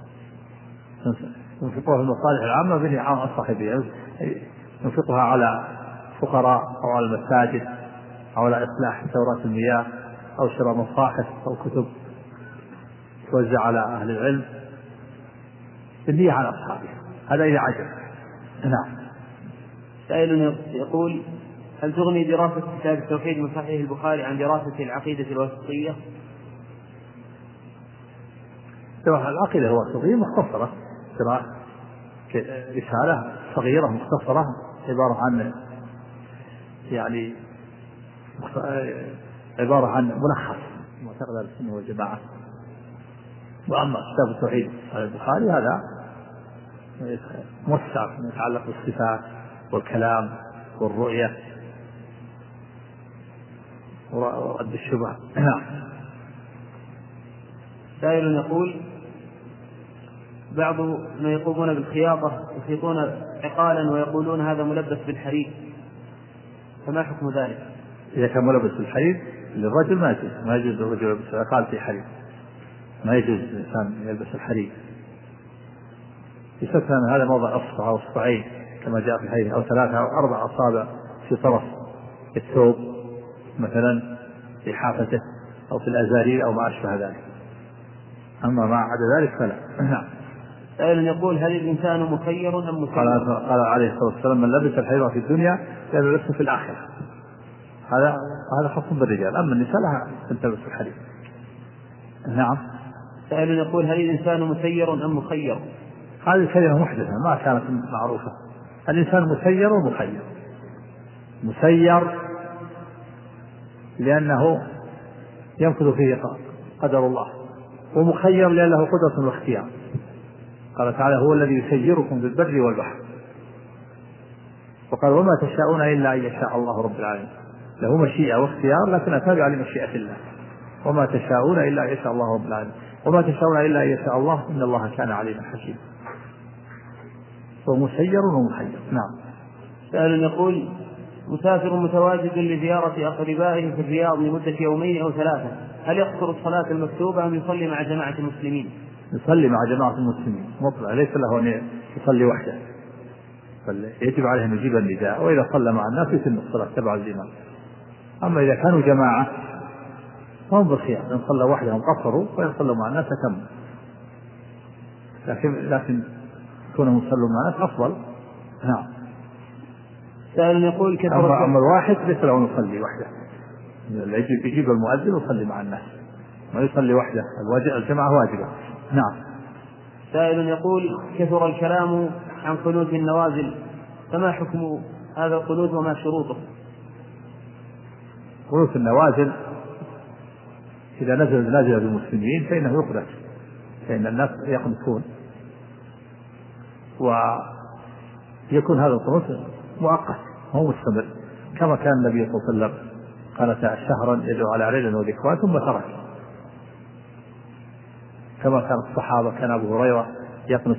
ينفقها في المصالح العامة بنية عن صاحبها، ينفقها على فقراء أو على المساجد أو على إصلاح دورات المياه أو شراء مصاحف أو كتب توزع على أهل العلم بالنية على أصحابها، هذا إذا عجز. نعم. سائل يقول: هل تغني دراسة كتاب التوحيد من صحيح البخاري عن دراسة العقيدة الواسطية؟ العقيدة الواسطية مختصرة، رسالة صغيرة مختصرة عبارة عن ملخص معتقد أهل السنة والجماعة. وأما كتاب التوحيد على البخاري هذا موسع يتعلق بالصفات والكلام والرؤية ورد الشبهة. سائل يقول: بعض من يقومون بالخياطة يخيطون عقالا ويقولون هذا ملبس بالحرير، فما حكم ذلك؟ إذا كان ملبس بالحرير للرجل ما يجوز الرجل يلبس عقال في حرير، ما يجوز الإنسان يلبس الحرير، يستثنى من هذا موضع أصبع أو أصبعين كما جاء في الحديث، أو 3 أو 4 أصابع في طرف الثوب مثلا في حافته أو في الأزارير أو ما أشبه ذلك، أما ما عدا ذلك فلا. سائل يقول: هل الإنسان مخير أم مسير؟ قال عليه الصلاة والسلام: من لبس الحرير في الدنيا لبسه في الآخرة. هذا خاص بالرجال، أما النساء لها أن تلبس الحرير. نعم. سائل يقول: هل الإنسان مسير أم مخير؟ هذه الكلمة محدثة ما كانت معروفة. الإنسان مسير ومخير. مسير لأنه ينفذ فيه قدر الله، ومخير لأنه قدرة واختيار. قال تعالى: هو الذي يسيركم في البر والبحر. وقال: وما تشاءون إلا أن يشاء الله رب العالمين. له مشيئة واختيار لكن تابعة لمشيئة الله. وما تشاءون إلا أن يشاء الله رب العالمين، وما تشاءون إلا أن يشاء الله إن الله كان عليما حكيما. ومسير ومخير. نعم. سائل يقول: مسافر متواجد لزيارة أقربائه في الرياض لمدة 2 أو 3، هل يقصر الصلاة المكتوبة أم يصلي مع جماعة المسلمين؟ يصلي مع جماعة المسلمين مطلق، ليس له أن يصلي وحده، بل يجب عليه أن يجيب النداء، وإذا صلى مع الناس يتم الصلاة تبع الإمام. أما إذا كانوا جماعة فهم بالخيار، إن صلى وحدهم قصروا وإن صلوا مع الناس تموا، لكن كونهم يصلوا مع الناس أفضل. نعم. سائل يقول: أما الواحد ليس له أن يصلي وحده، يجيب المؤذن ويصلي مع الناس، ما يصلي وحده، الجماعة واجبة. نعم. سائل يقول: كثر الكلام عن قنوت النوازل، فما حكم هذا القنوت وما شروطه؟ قنوت النوازل إذا نازل بالمسلمين فإنه يقنت، فإن الناس يقنتون، ويكون هذا القنوت مؤقت هو مستمر، كما كان النبي صلى الله عليه وسلم قالت شهرا يدعو على رجل وذكوان ثم ترك، كما كان الصحابة. كان أبو هريرة يقنط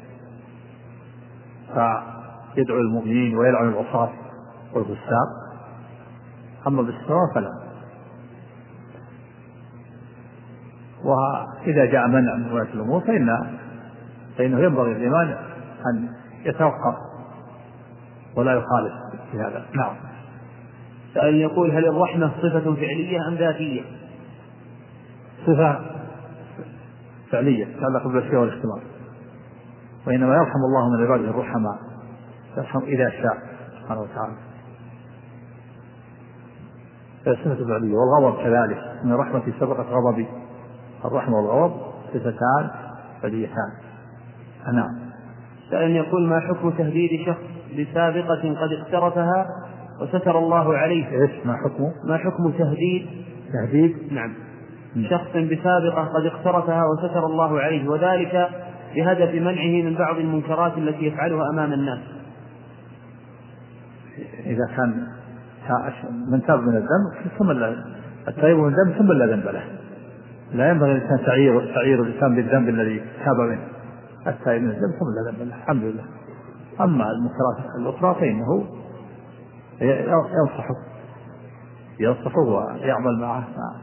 فيدعو المؤمنين ويلعن العصاة والفساق، أما بالصلاة فلا. وإذا جاء منع من ولاة الأمور فإنه ينبغي الإيمان أن يتوقف ولا يخالف في هذا. نعم. سائل يقول: هل الرحمة صفة فعلية أم ذاتية؟ صفة فعلية تتعلق بالأشياء والاختبار، وإنما يرحم الله من عباده الرحماء، يرحم إذا شاء سبحانه وتعالى. صفة فعلية. والغضب كذلك، من رحمتي سبقت غضبي. الرحمة والغضب صفتان فعليتان. نعم. سائل يقول: ما حكم تهديد شخص بسابقة قد اقترفها وستر الله عليه؟ إيش ما حكم تهديد نعم شخص بسابقة قد اقترفها وستر الله عليه، وذلك بهدف منعه من بعض المنكرات التي يفعلها أمام الناس. إذا كان من تاب من الذنب ثم التائب من الذنب ثم لا ذنب له. لا ينبغي الإنسان تعيير الإنسان بالذنب الذي تاب منه. التائب من الذنب ثم لا ذنب له الحمد لله. أما المنكرات الأخرى فإنه ينصحه ويعمل معه،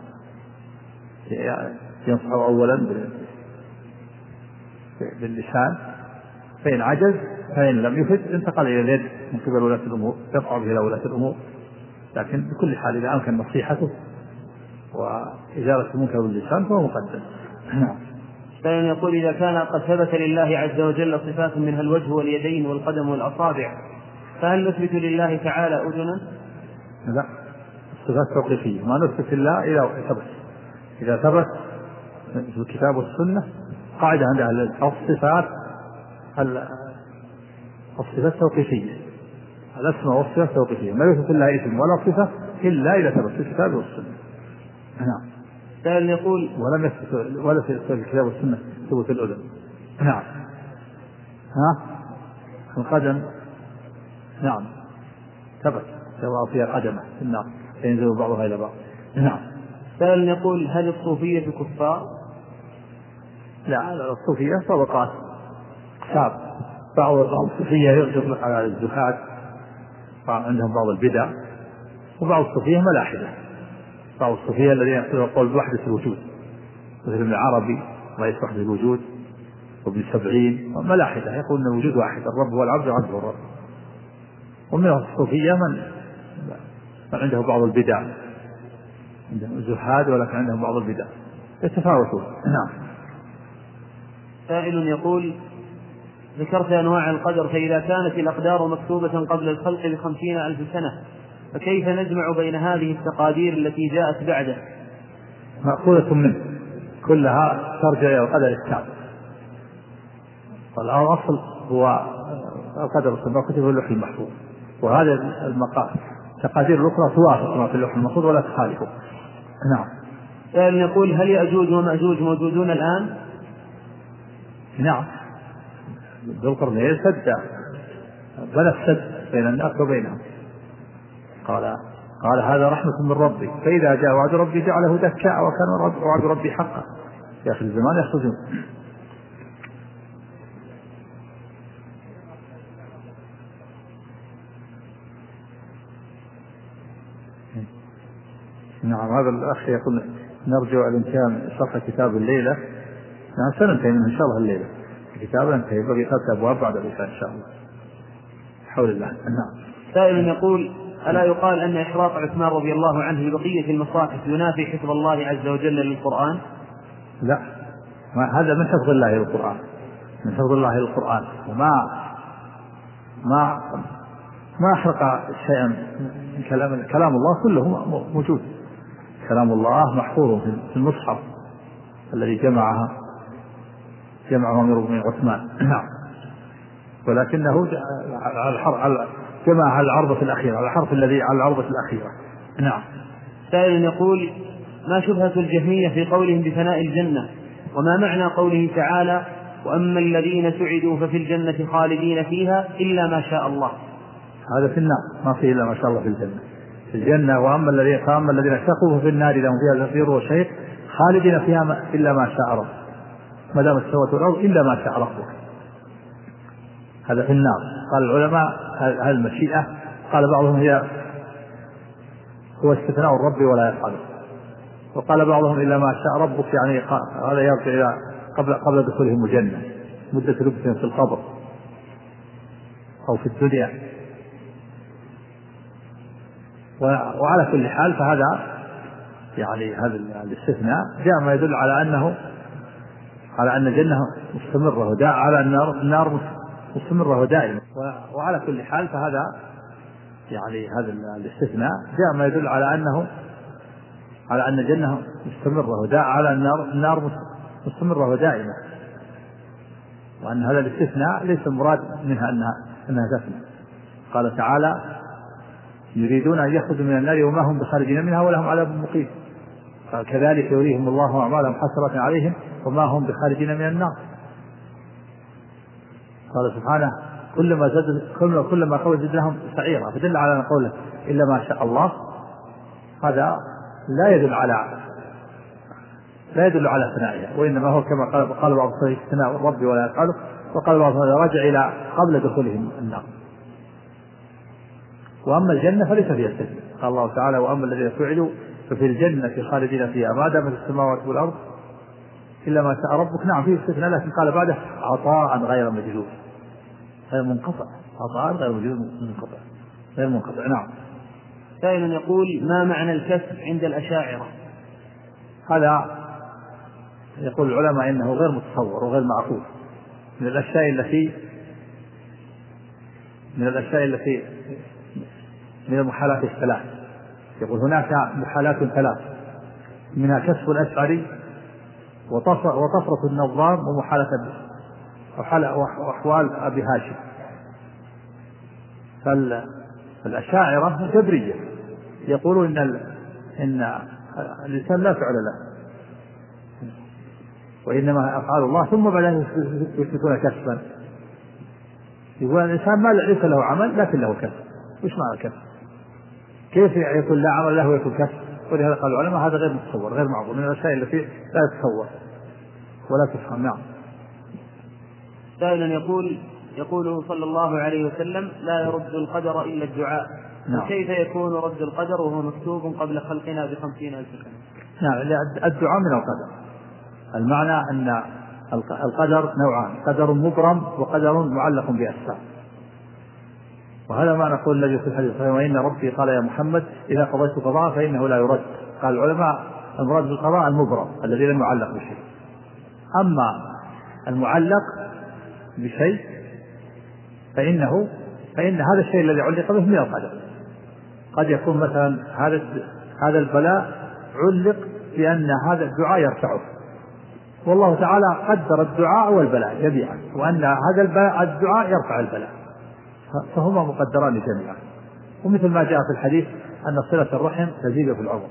ينصحه أولا باللسان، فإن عجز فإن لم يفد انتقل إلى اليد من قبل ولاة الأمور، يرفع به إلى ولاة الأمور. لكن بكل حال إذا أمكن نصيحته وإزالة المنكر باللسان فهو مقدم. كان يقول إذا كان قد ثبت لله عز وجل صفات منها الوجه واليدين والقدم والأصابع، فهل نثبت لله تعالى أذنا؟ لا، الصفات توقيفية، ما نثبت الله إذا ثبت في الكتاب والسنة. قاعدة عند أهل الصفات توقيفية، الأسماء والصفات توقيفية، ما يثبت الله اسم ولا صفة إلا إذا ثبت في الكتاب والسنة. نعم. سائل يقول ولم يثبت ولا في الكتاب والسنة ثبوت الأذن. نعم. القدم نعم ثبت سواء فيها قدمه في النار فينزل بعضها إلى بعض. نعم. سائل يقول هل الصوفية كفار؟ لا، الصوفية طبقات أقسام. بعض الصوفية يطلق على الزهاد عندهم بعض البدع، وبعض الصوفية ملاحدة. بعض الصوفية الذين يقولون القول بوحدة الوجود مثل ابن العربي رئيس وحدة الوجود، وابن سبعين ملاحدة يقول أن الوجود واحد، الرب هو العبد والعبد هو الرب. ومن الصوفية من عنده بعض البدع، عندهم زهاد ولكن عندهم بعض البدع يتفاوتون. نعم. سائل يقول ذكرت أنواع القدر، فإذا كانت الأقدار مكتوبة قبل الخلق ب50,000 سنة، فكيف نجمع بين هذه التقادير التي جاءت بعده؟ مأخوذة منه كلها ترجع إلى القدر التام، والأصل هو القدر السماء كتب في اللوح المحفوظ، وهذا المقام التقادير الأخرى توافق ما في اللوح المحفوظ ولا تخالفه. نعم. سائل يقول هل يأجوج ومأجوج موجودون الآن؟ نعم. ذو القرنين سد، بنى السد بين الناس وبينهم، قال هذا رحمة من ربي، فإذا جاء وعد ربي جعله دكاء وكان وعد ربي حقا. في آخر الزمان يخرجون. نعم. هذا الأخ يقول نرجو الانتهاء من شرح كتاب الليلة. نعم سننتهي منه إن شاء الله الليلة. الكتاب ينتهي بقي 3 أبواب بعد العشاء إن شاء الله حول الله. نعم. سائل يقول ألا يقال أن إحراق عثمان رضي الله عنه لبقية المصاحف ينافي حفظ الله عز وجل للقرآن؟ لا، هذا من حفظ الله للقرآن، من حفظ الله للقرآن، وما ما أحرق شيئا من كلام الله كله موجود. كلام الله محفوظ في المصحف الذي جمعه أمير المؤمنين عثمان. نعم. ولكنه جمعها على العرضة الأخيرة، على الحرف الذي على العرضة الأخيرة. نعم. سائل يقول ما شبهة الجهمية في قولهم بفناء الجنة، وما معنى قوله تعالى وأما الذين سعدوا ففي الجنة خالدين فيها إلا ما شاء الله؟ هذا في النار، ما فيه إلا ما شاء الله في الجنة. وأما الذين شقوا ففي النار لهم فيها زفير وشيء خالدين فيها إلا ما شاء ربك، ما دام السماوات والأرض إلا ما شاء ربك. هذا في النار. قال العلماء هذه المشيئة، قال بعضهم هو استثناء الرب ولا يفعله، وقال بعضهم إلا ما شاء ربك، يعني هذا يرجع إلى قبل دخولهم الجنة، مدة لبثهم في القبر أو في الدنيا. وعلى كل حال فهذا يعني هذا الاستثناء جاء ما يدل على أن الجنة مستمرة، على النار مستمرة ودائمة. وعلى كل حال فهذا يعني هذا الاستثناء جاء ما يدل على أن الجنة مستمرة، على النار مستمرة ودائمة، وأن هذا الاستثناء ليس مراد منها أنها تفنى. قال تعالى يريدون أن يخرجوا من النار وما هم بخارجين منها ولهم عذاب مقيم. قال كذلك يريهم الله أعمالهم حسرات عليهم وما هم بخارجين من النار. قال سبحانه كلما قوي زدناهم سعيرا، فدل على قوله إلا ما شاء الله. هذا لا يدل على ثنائها، وإنما هو كما قال بعض الصحيح ثناء الرب ولا يفعله، وقال بعض رجع إلى قبل دخولهم النار. وأما الجنة فليس فيها استثناء، قال الله تعالى وأما الذين سعدوا ففي الجنة خالدين فيها ما دامت السماوات والأرض إلا ما شاء ربك. نعم فيه استثناء، لكن قال بعده عطاء غير مجذوذ، غير منقطع، عطاء غير مجذوذ منقطع غير منقطع. نعم. سائل يقول ما معنى الكسب عند الأشاعرة؟ هذا يقول العلماء إنه غير متصور وغير معقول، من الأشياء التي من المحالات الثلاث. يقول هناك محالات ثلاث، منها كسب الأشعري وطفرة النظام ومحالة وأحوال أبي هاشم. فالأشاعرة جبرية يقولون إن الإنسان لا فعل له وإنما أفعال الله، ثم بعدين يثبتون كسبا. يقول الإنسان ما ليس له عمل لكن له كسب. وش معنى كسب؟ كيف يكون لا عمل له ويكون كسب؟ ولهذا قال العلماء هذا غير متصور غير معقول، من الأشياء التي لا تتصور ولا تفهم. نعم. سائل يقول صلى الله عليه وسلم لا يرد القدر إلا الدعاء. نعم. كيف يكون رد القدر وهو مكتوب قبل خلقنا ب50,000 سنة؟ نعم. الدعاء من القدر. المعنى أن القدر نوعان، قدر مبرم وقدر معلق بأسباب، وهذا ما نقول الذي في الحديث وإن ربي قال يا محمد إذا قضيت قضاء فإنه لا يرد. قال العلماء المراد بالقضاء المبرم الذي لم يعلق بشيء. أما المعلق بشيء فإن هذا الشيء الذي علق به من القدر. قد يكون مثلا هذا البلاء علق بأن هذا الدعاء يرفعه، والله تعالى قدر الدعاء والبلاء جميعا، وأن هذا الدعاء يرفع البلاء، فهما مقدران جميعا. ومثل ما جاء في الحديث أن صلة الرحم تزيد في العمر،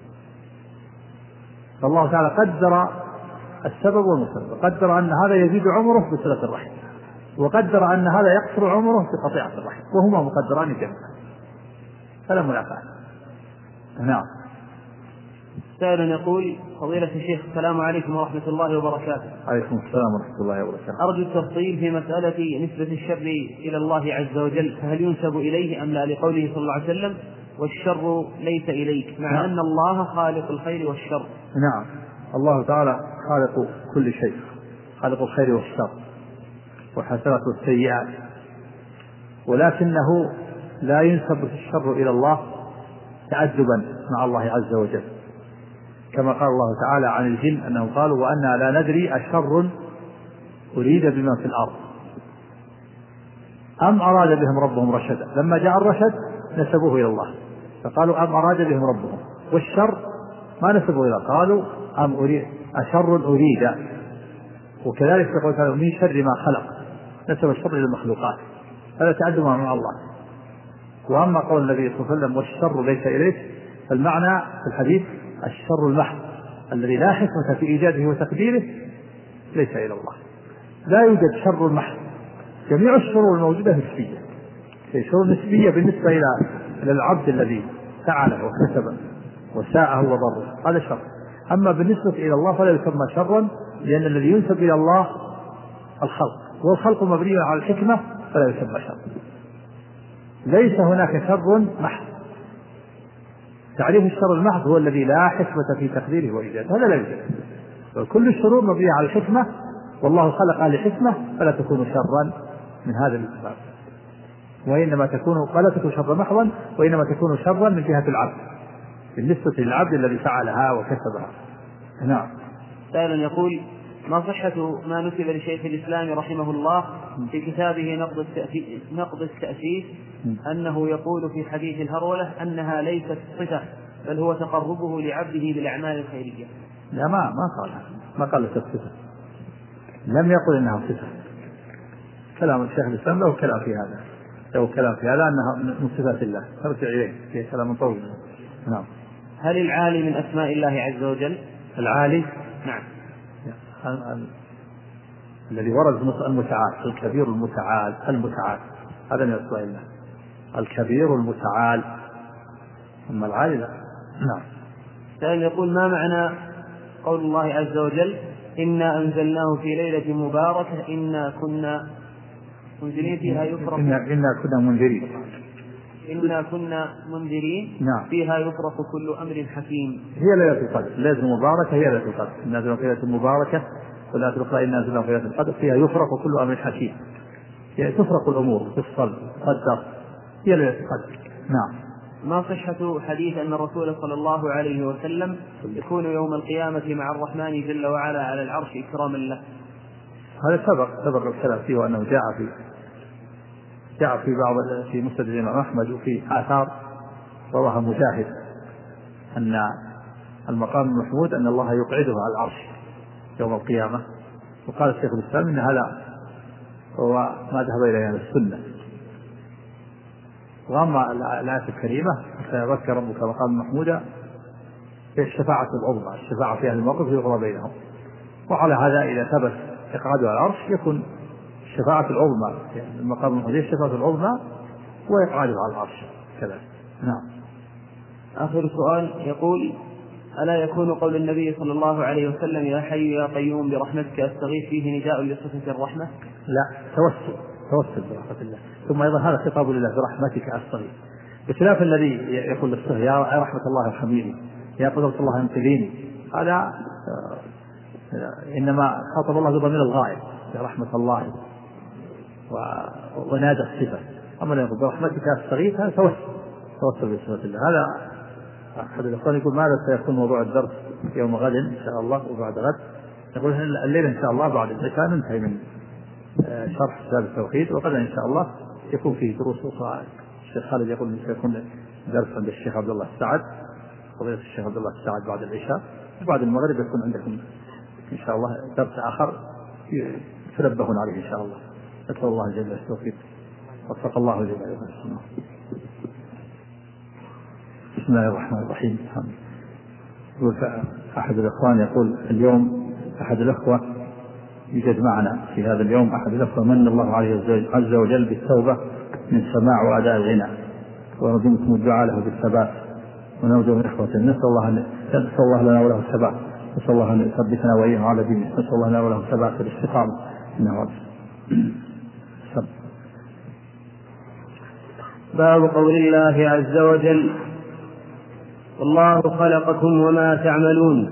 فالله تعالى قدر السبب والمسبب، قدر أن هذا يزيد عمره بصلة الرحم، وقدر أن هذا يقصر عمره بقطيعة الرحم، وهما مقدران جميعا، فلا منافاة. نعم. سائل يقول فضيلة الشيخ السلام عليكم ورحمة الله وبركاته. عليكم السلام ورحمة الله وبركاته. أرجو التفصيل في مسألة نسبة الشر إلى الله عز وجل، فهل ينسب إليه أم لا، لقوله صلى الله عليه وسلم والشر ليس إليك، مع أن الله خالق الخير والشر. نعم. الله تعالى خالق كل شيء، خالق الخير والشر والحسنات والسيئات، ولكنه لا ينسب الشر إلى الله تعجبا مع الله عز وجل، كما قال الله تعالى عن الجن أنهم قالوا وأنا لا ندري أشر أريد بما في الأرض أم أراد بهم ربهم رشدا. لما جاء الرشد نسبوه إلى الله فقالوا أم أراد بهم ربهم، والشر ما نسبوه إلى الله قالوا أشر أريد. وكذلك يقول تعالى من شر ما خلق، نسب الشر إلى المخلوقات، هذا تعدى مع الله. وأما قول النبي صلى الله عليه وسلم والشر ليس إليك، فالمعنى في الحديث الشر المحض الذي لا حكمة في إيجاده وتقديره ليس إلى الله. لا يوجد شر محض، جميع الشرور الموجودة نسبية، شرور نسبية بالنسبة إلى العبد الذي فعله وكسبه وساءه وضره، هذا شر. أما بالنسبة إلى الله فلا يسمى شرا، لأن الذي ينسب إلى الله الخلق، والخلق مبني على الحكمة فلا يسمى شر. ليس هناك شر محض. تعريف الشر المحض هو الذي لا حكمة في تقديره وإيجاده، هذا لا يوجد. كل الشرور مبنية على الحكمة، والله خلق لحكمة، فلا تكون شرا من هذا الباب، ولا تكون شرا محضا، وإنما تكون شرا من جهة العبد بالنسبة للعبد الذي فعلها وكسبها. نعم. سائل يقول ما صحة ما نسب لشيخ الإسلام رحمه الله في كتابه نقد التأسيس أنه يقول في حديث الهرولة أنها ليست صفة بل هو تقربه لعبده بالأعمال الخيرية؟ لا، ما قال ليست صفة، لم يقل إنها صفة. كلام الشيخ الإسلام له كلام في هذا أنها من صفات الله، ترجع إليه في كلام طويل. نعم. هل العالي من أسماء الله عز وجل؟ العالي؟ نعم. الذي ورد المتعال، الكبير المتعال هذا من أسماء الله، الكبير المتعال، أما العالي لا. نعم. سائل يقول: ما معنى قول الله عز وجل: إنا أنزلناه في ليلة مباركة إنا كنا منذرين فيها يفرق إنا كنا منذرين نعم. فيها يفرق كل أمر حكيم. هي ليلة القدر، الليلة المباركة هي ليلة القدر، إنا أنزلناه في ليلة مباركة، ولا تلقى إنا أنزلناه في ليلة القدر فيها يفرق كل أمر حكيم، يعني تفرق الأمور تفصل تقدر، هي ليلة القدر. نعم. ما صحة حديث أن الرسول صلى الله عليه وسلم يكون يوم القيامة مع الرحمن جل وعلا على العرش إكراما له؟ هذا سبق الكلام فيه، وأنه جاء في مسند الإمام أحمد وفي آثار رواها مجاهد أن المقام المحمود أن الله يقعده على العرش يوم القيامة. وقال الشيخ الإسلام إن هذا هو ما ذهب إليه السنة. وأما الآية الكريمة فيذكر ربك مقام محمودا في الشفاعة العظمى، الشفاعة في أهل الموقف يقضى بينهم. وعلى هذا إذا ثبت إقعاده على العرش يكون الشفاعة العظمى، يعني المقام المحمود الشفاعة العظمى وإقعاده على العرش كذلك. نعم. آخر سؤال يقول: ألا يكون قول النبي صلى الله عليه وسلم: يا حي يا قيوم برحمتك أستغيث فيه نداء لصفة الرحمة؟ لا، توسل برحمة الله. ثم أيضا هذا خطاب لله: برحمتك أستغيث، بخلاف الذي يقول للصغير: يا رحمة الله ارحميني، يا قدرة الله انقذيني. هذا إنما خاطب الله بضمير الغائب، يا رحمة الله، ونادى الصفة. أما لا يقول برحمتك أستغيث، هذا توسل بصفة الله. هذا أحد الأخوان يقول: ماذا سيكون موضوع الدرس يوم غد إن شاء الله وبعد غد؟ يقول: الليلة إن شاء الله بعد العشاء ننتهي من شرح كتاب التوحيد، وغدا إن شاء الله يكون فيه دروس أخرى. الشيخ خالد يقول سيكون درس عند الشيخ عبد الله السعد، فضيلة الشيخ عبد الله السعد بعد العشاء، وبعد المغرب يكون عندكم إن شاء الله درس آخر تنبهون عليه إن شاء الله. نسأل الله جل وعلا التوفيق، وفق الله جل وعلا. بسم الله الرحمن الرحيم. يقول أحد الإخوان يقول: اليوم أحد الأخوة يوجد معنا في هذا اليوم أحد الأخوة من الله عليه عز وجل بالتوبة من سماع وأداء الغنى، ونرجو منكم الدعاء له بالثبات، ونرجو من إخوة نسأل الله لنا وله الثبات، نسأل الله أن يثبتنا وإياه على دينه، نسأل الله لنا وله الثبات في الاستقامة. باب قول الله عز وجل: والله خلقكم وما تعملون.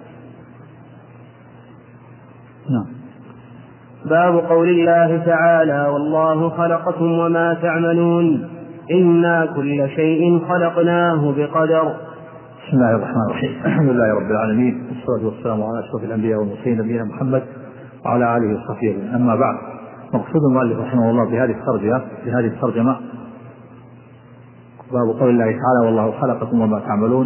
نعم. باب قول الله تعالى: والله خلقكم وما تعملون إنا كل شيء خلقناه بقدر. بسم الله الرحمن الرحيم. الحمد لله رب العالمين، والصلاة والسلام على أشرف الأنبياء والمرسلين نبينا محمد وعلى آله وصحبه أجمعين. أما بعد، مقصود المؤلف رحمه الله بهذه الترجمة باب قول الله تعالى: والله خلقكم وما تعملون،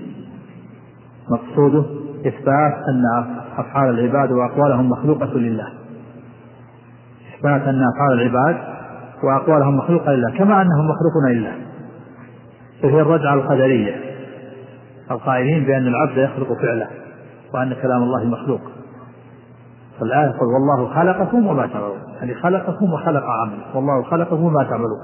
مقصوده إثبات أن أفعال العباد وأقوالهم مخلوقة لله، إثبات أن أفعال العباد وأقوالهم مخلوقة لله كما أنهم مخلوقون لله. فهي الرد على القدرية القائلين بأن العبد يخلق فعله وأن كلام الله مخلوق. فالآية يقول: والله خلقكم وما تعملون، يعني خلقكم وخلق عمل، والله خلقكم وما تعملون.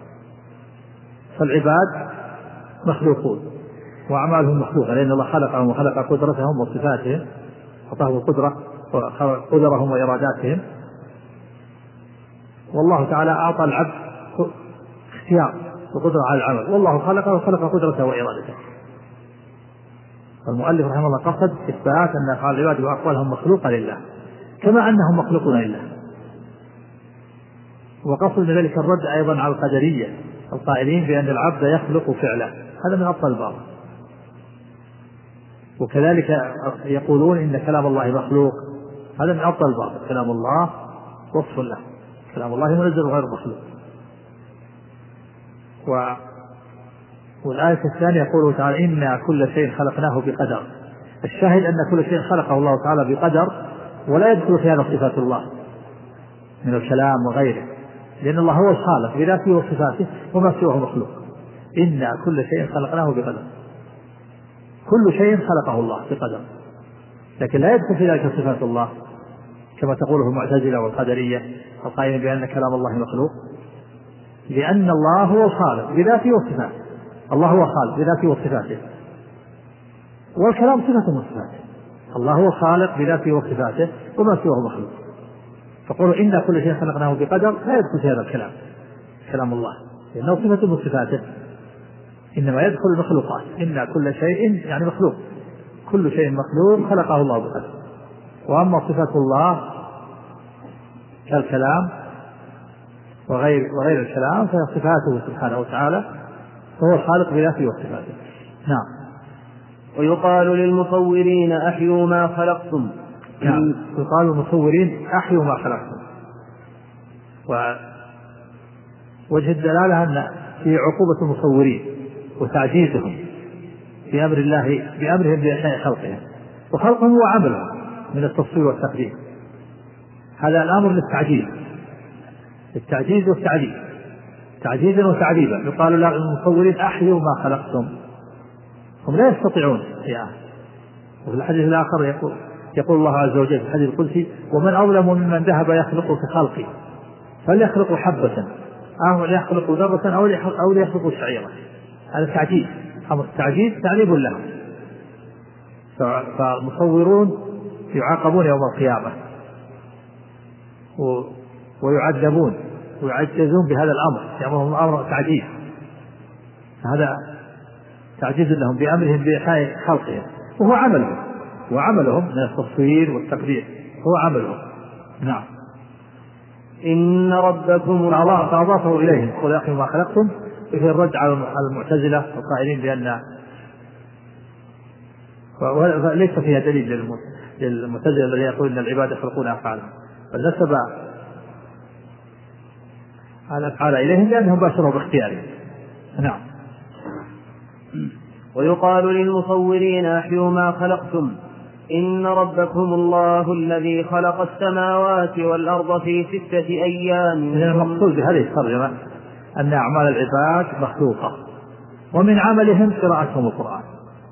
فالعباد مخلوقون وأعمالهم مخلوقة، لأن الله خلقهم وخلق قدرتهم وصفاتهم، أعطاهم القدرة وقدرهم وإراداتهم. والله تعالى أعطى العبد اختيار وقدرة على العمل، والله خلقه وخلق قدرته وإرادته. فالمؤلف رحمه الله قصد إثبات أن أفعال العباد وأقوالهم مخلوقة لله كما أنهم مخلوقون لله، وقصد ذلك الرد أيضا على القدرية القائلين بأن العبد يخلق فعله، هذا من أبطل الباطل. وكذلك يقولون إن كلام الله مخلوق، هذا من أبطل الباطل. كلام الله وصف له، كلام الله منزل غير مخلوق. والآية الثانية يقول تعالى: إنا كل شيء خلقناه بقدر. الشاهد أن كل شيء خلقه الله تعالى بقدر، ولا يدخل في هذا صفات الله من الكلام وغيره، لأن الله هو الخالق بذاته وصفاته وما سواه مخلوق. إنا كل شيء خلقناه بقدر، كل شيء خلقه الله بقدر، لكن لا يدخل في ذلك صفات الله كما تقوله المعتزلة والقدرية القائلين بأن كلام الله مخلوق، لأن الله هو الخالق بذاته وصفاته. الله هو الخالق بذاته وصفاته، والكلام صفة من صفاته. الله هو الخالق بذاته وصفاته وما سواه مخلوق. فقولوا إن كل شيء خلقناه بقدر لا يدخل في هذا الكلام كلام الله، لأنه صفة من صفاته، إنما يدخل المخلوقات. إن كل شيء يعني مخلوق، كل شيء مخلوق خلقه الله بقدر. وأما صفات الله كالكلام وغير الكلام فهي صفاته سبحانه وتعالى، فهو الخالق بذاته وصفاته. نعم. ويقال للمصورين أحيوا ما خلقتم. نعم. يقال للمصورين أحيوا ما خلقتم. ووجه الدلالة أن في عقوبة المصورين وتعجيزهم بأمرهم بإحياء خلقهم، وخلقهم هو عملهم من التصوير والتقديم. هذا الأمر للتعجيز والتعذيب، تعجيزا وتعذيبا. يقال للمصورين أحيوا ما خلقتم، هم لا يستطيعون إحياءه. وفي الحديث الآخر يقول الله عز وجل في الحديث القدسي: ومن أظلم ممن ذهب يخلق كخلقي فليخلق حبة أو ليخلق ذرة أو ليخلق شعيرة. هذا تعجيز، أمر التعجيز تعذيب لهم. فالمصورون يعاقبون يوم القيامة ويعذبون ويعجزون بهذا الأمر، يأمرهم أمر تعجيز. هذا تعجيز لهم بأمرهم بإحياء خلقهم، وهو عملهم من التصوير والتقدير، هو عملهم. نعم. إن ربكم فأضافه إليهم قل أحيوا ما خلقتم، في الرد على المعتزلة القائلين بأن ليس فيها دليل للمعتزلة الذين يقولون أن العباد يخلقون أفعالهم، بل نسب الأفعال إليهم لأنهم باشروا باختيارهم. نعم. ويقال للمصورين أحيوا ما خلقتم. إن ربكم الله الذي خلق السماوات والأرض في 6 أيام. المقصود بهذه الترجمة أن أعمال العباد مخلوقة، ومن عملهم قراءتهم القرآن،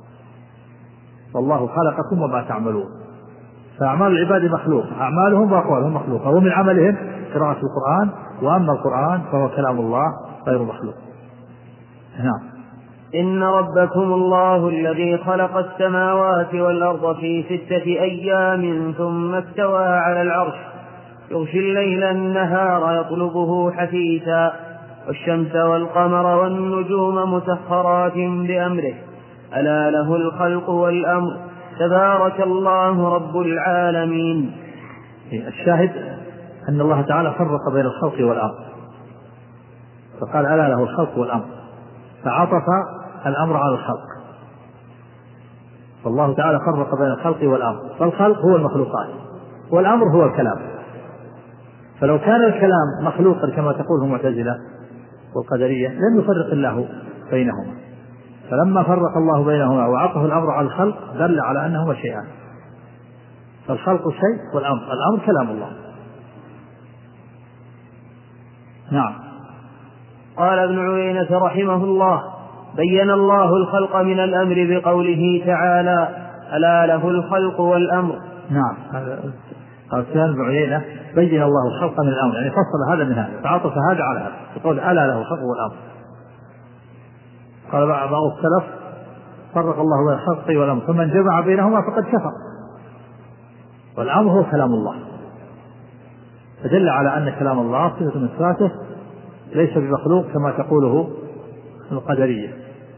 والله خلقكم وما تعملون. فأعمال العباد مخلوقة، أعمالهم وأقوالهم مخلوقة، ومن عملهم قراءة القرآن، وأما القرآن فهو كلام الله غير مخلوق. نعم. إن ربكم الله الذي خلق السماوات والأرض في 6 أيام ثم استوى على العرش يغشي الليل النهار يطلبه حثيثا والشمس والقمر والنجوم مسخرات بأمره ألا له الخلق والأمر تبارك الله رب العالمين. الشاهد أن الله تعالى فرق بين الخلق والأمر، فقال ألا له الخلق والأمر، فعطف الأمر على الخلق. فالله تعالى فرق بين الخلق والأمر، فالخلق هو المخلوقات والأمر هو الكلام. فلو كان الكلام مخلوقا كما تقوله المعتزلة والقدرية لم يفرق الله بينهما، فلما فرق الله بينهما وعطف الأمر على الخلق دل على أنهما شيئان، فالخلق شيء والأمر كلام الله. نعم. قال ابن عيينة رحمه الله: بين الله الخلق من الأمر بقوله تعالى ألا له الخلق والأمر. نعم. قال سفيان بن عيينة بين الله الخلق من الأمر، يعني فصل هذا من هذا، فعطف هذا على هذا، يقول ألا له الخلق والأمر. قال بعض السلف فرق الله بين الخلق والأمر، فمن جمع بينهما فقد كفر، والأمر هو كلام الله، فدل على أن كلام الله صفة من صفاته ليس بمخلوق كما تقوله القدرية.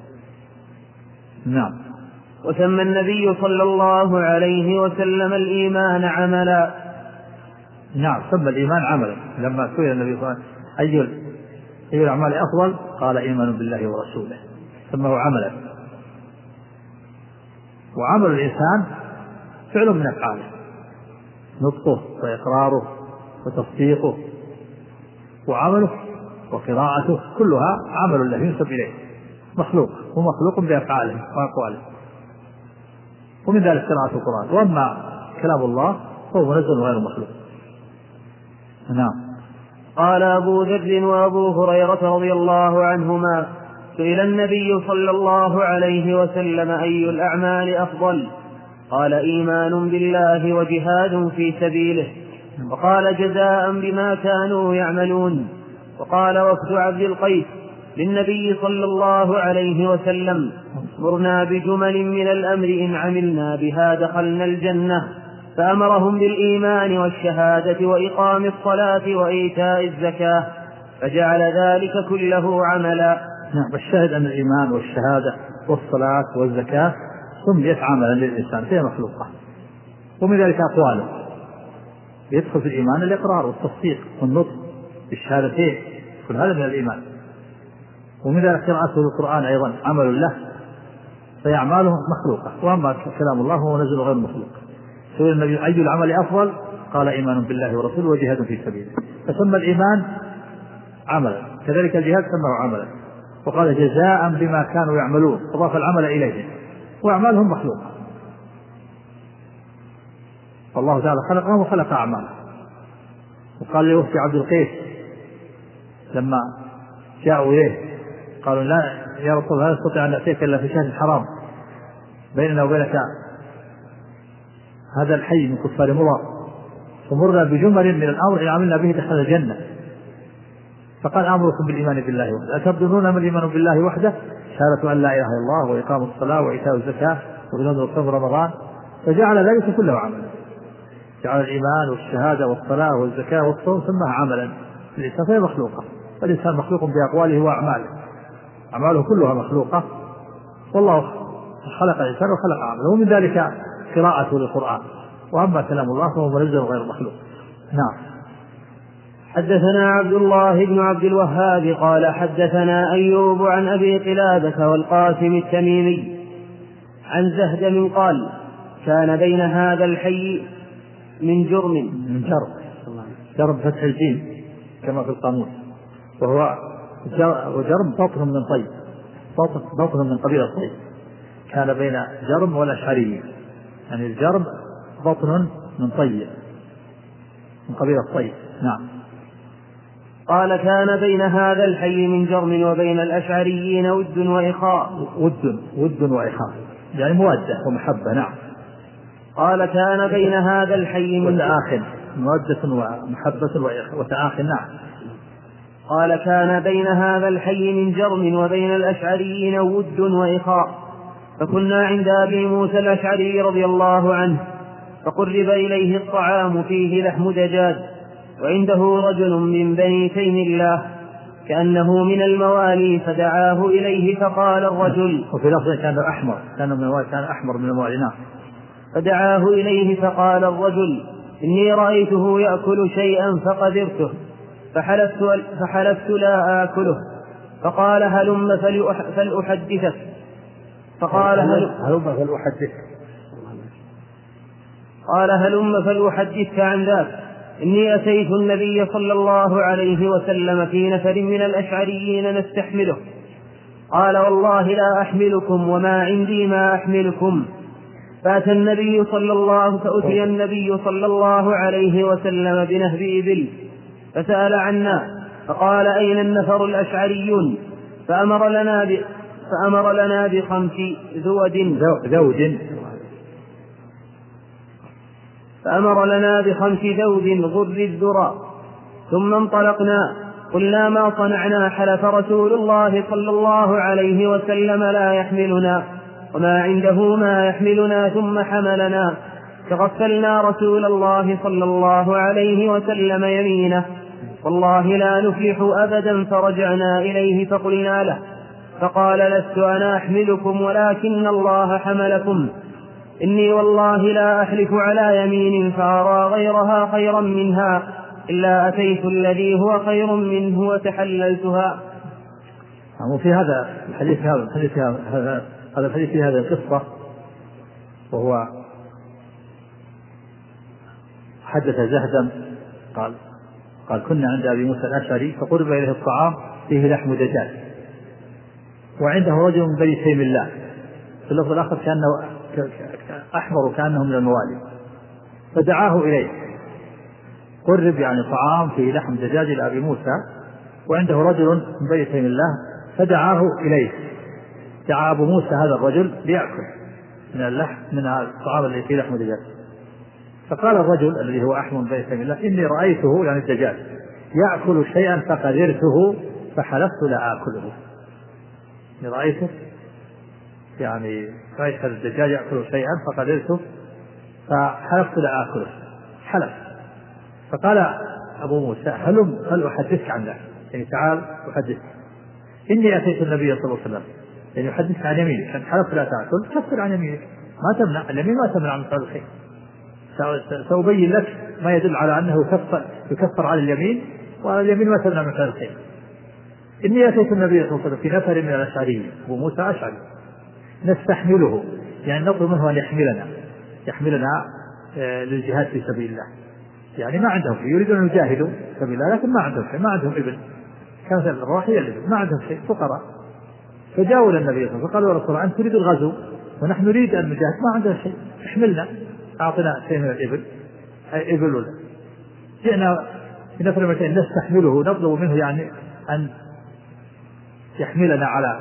نعم. وسمى النبي صلى الله عليه وسلم الإيمان عملا. نعم، سمى الإيمان عملا. لما سئل النبي صلى الله عليه وسلم أي الأعمال أفضل قال إيمان بالله ورسوله، سماه عملا. وعمل الإنسان فعل من أفعاله، نطقه وإقراره وتصديقه وعمله وقراءته كلها عمل له ينسب إليه، مخلوق، هو مخلوق بأفعاله وأقواله، ومن ذلك قراءة القرآن. وأما كلام الله فهو منزل غير مخلوق. نعم. قال أبو ذر وأبو هريرة رضي الله عنهما: سئل النبي صلى الله عليه وسلم أي الأعمال أفضل؟ قال: إيمان بالله وجهاد في سبيله. وقال جزاء بما كانوا يعملون. وقال وفد عبد القيس للنبي صلى الله عليه وسلم مرنا بجمل من الأمر إن عملنا بها دخلنا الجنة، فأمرهم بالإيمان والشهادة وإقام الصلاة وإيتاء الزكاة، فجعل ذلك كله عملا. نعم. الشاهد أن الإيمان والشهادة والصلاة والزكاة سميت عملا للإنسان، فهي مخلوقة. ومن ذلك أقواله يدخل في الإيمان الإقرار والتصديق والنطق بالشهادتين، كل هذا من الإيمان. ومن ذلك قراءته للقرآن أيضا عمل له، فأعماله مخلوقة. وأما كلام الله هو نزل غير مخلوق. سئل النبي أي العمل أفضل؟ قال إيمان بالله ورسوله وجهاد في سبيله، فسمى الإيمان عملا، كذلك الجهاد سماه عملا. وقال جزاء بما كانوا يعملون، أضاف العمل إليه، وأعمالهم مخلوقة. فالله تعالى خلقهم وخلق أعمالهم. وقال لوفد عبد القيس لما جاءوا إليه قالوا لا يا رسول الله لا نستطيع أن نأتيك إلا في شهر حرام بيننا وبينك هذا الحي من كفار مضر، فمرنا بجمل من الأمر إن عملنا به دخل الجنة. فقال أمركم بالإيمان بالله وحده، أتبدلون من الإيمان بالله وحده شهادة أن لا إله إلا الله وإقام الصلاة وإيتاء الزكاة وصوم رمضان، فجعل ذلك كله عملا. جعل الإيمان والشهادة والصلاة والزكاة والصوم سماها عملا. الإنسان فهي مخلوقة، والإنسان مخلوق بأقواله وأعماله، أعماله كلها مخلوقة. والله خلق الإنسان وخلق عمله، ومن ذلك قراءته للقرآن. وأما كلام الله فهو منزل غير مخلوق. نعم. حدثنا عبد الله بن عبد الوهاب قال حدثنا أيوب عن أبي قلابة والقاسم التميمي عن زهدم قال كان بين هذا الحي من جرم فتح الجيم كما في القاموس، وهو جرم بطن من طيب، بطن من قبيلة طيب. كان بين جرم والأشعريين، يعني الجرم بطن من طيب من قبيلة طيب. نعم. قال كان بين هذا الحي من جرم وبين الأشعريين ود وإخاء. ود وإخاء يعني مودة ومحبة. نعم. قال كان بين هذا الحي من وتآخٍ، مودة ومحبة وتآخٍ. نعم. قال كان بين هذا الحي من جرم وبين الأشعريين ود وإخاء، فكنا عند أبي موسى الأشعري رضي الله عنه، فقرب إليه الطعام فيه لحم دجاج، وعنده رجل من بني تيم الله كأنه من الموالي، فدعاه إليه فقال الرجل، وفي لفظ كان أحمر، كان أحمر من الموالي. نعم. فدعاه إليه فقال الرجل إني رأيته يأكل شيئا فقدرته فحلفت لا آكله، فقال هلم فلأحدثك. فقال هلم فلأحدثك عن ذاك، إني أتيت النبي صلى الله عليه وسلم في نفر من الأشعريين نستحمله، قال والله لا أحملكم وما عندي ما أحملكم. فأتي النبي صلى الله عليه وسلم بنهب إبل فسأل عنا، فقال أين النفر الأشعريون؟ فأمر لنا بخمس ذود غر الذرى، ثم انطلقنا. قلنا ما صنعنا؟ حلف رسول الله صلى الله عليه وسلم لا يحملنا وما عنده ما يحملنا، ثم حملنا. فغفلنا رسول الله صلى الله عليه وسلم يمينه، والله لا نفلح أبدا. فرجعنا إليه فقلنا له، فقال لست أنا أحملكم ولكن الله حملكم. إني والله لا أحلف على يمين فأرى غيرها خيرا منها إلا أتيت الذي هو خير منه وتحللتها. وفي هذا الحديث في هذه القصة، وهو حدث زهدم قال كنا عند أبي موسى الأشعري فقرب إليه الطعام فيه لحم دجاج، وعنده رجل من بني تيم الله، في اللفظ الآخر كأنه أحمر كأنه من الموالي، فدعاه إليه. قرب يعني طعام فيه لحم دجاج إلى أبي موسى، وعنده رجل من بني تيم الله، فدعاه إليه. دعا أبو موسى هذا الرجل ليأكل من اللحم، من الطعام الذي فيه لحم دجاج، فقال الرجل الذي هو أحمد بن سمي الله إني رأيته يعني الدجاج يأكل شيئا فقدرته فحلفت لا آكله. رأيته يعني رأيت الدجاج يأكل شيئا فقدرته فحلفت لا آكله، حلف. فقال أبو موسى هل أحدثك عن ذلك، يعني تعال أحدثك. إني أتيت النبي صلى الله عليه وسلم، يعني يحدثك عن يمينك، أن حلفت لا تأكل كفر عن يمينك، ما تمنع اليمين، ما تمنع من فعل الخير. سأبين لك ما يدل على أنه يكفر على اليمين، وعلى اليمين ما تمنع من فعل الخير. إني أتيت النبي صلى الله عليه وسلم في نفر من الأشعريين، أبو موسى أشعري، نستحمله يعني نطلب منه أن يحملنا للجهاد في سبيل الله، يعني ما عندهم شيء، يريدون أن يجاهدوا في سبيل الله لكن ما عندهم شيء، ما عندهم إبل، كانت الرواحي الإبل، ما عندهم شيء، فقراء. فجاءوا إلى النبي صلى الله عليه وسلم فقالوا يا رسول الله أنت تريد الغزو ونحن نريد أن نجاهد، ما عندنا شيء، احملنا، أعطنا شيء من الإبل، أي إبل ولا. جئنا في نفر المكان نستحمله، نطلب منه يعني أن يحملنا على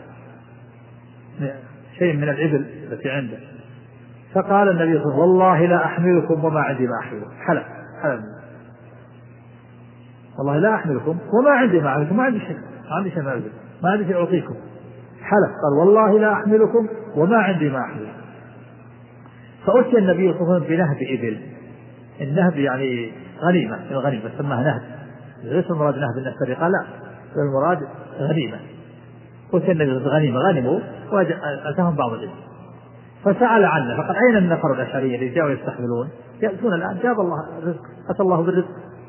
شيء من الإبل التي عنده. فقال النبي صلى الله عليه وسلم والله لا أحملكم وما عندي ما أحملكم، حلف والله لا أحملكم وما عندي ما أحملكم، ما عندي شيء، ما عندي شيء أعطيكم، حلف قال والله لا أحملكم وما عندي ما أحملكم. فأتي النبي صلى الله عليه وسلم بنهب إبل، النهب يعني غنيمة سماها نهب، ليس المراد نهب السرقة، لا المراد غنيمة. أتي النبي غنيمة غنموا وأتاهم بعض الإبل، فسأل عنه فقال أين النفر الأشعري الذي جاءوا يستحملون، يأتون الآن، جاب الله الرزق، أتى الله بالرزق.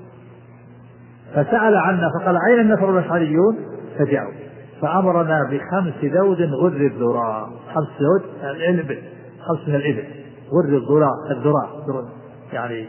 فسأل عنه فقال أين النفر الأشعريون، فجاءوا فأمرنا ب5 ذود غر الذراء، 5 ذود الإبل، 5 من الإبل، غر الذراء يعني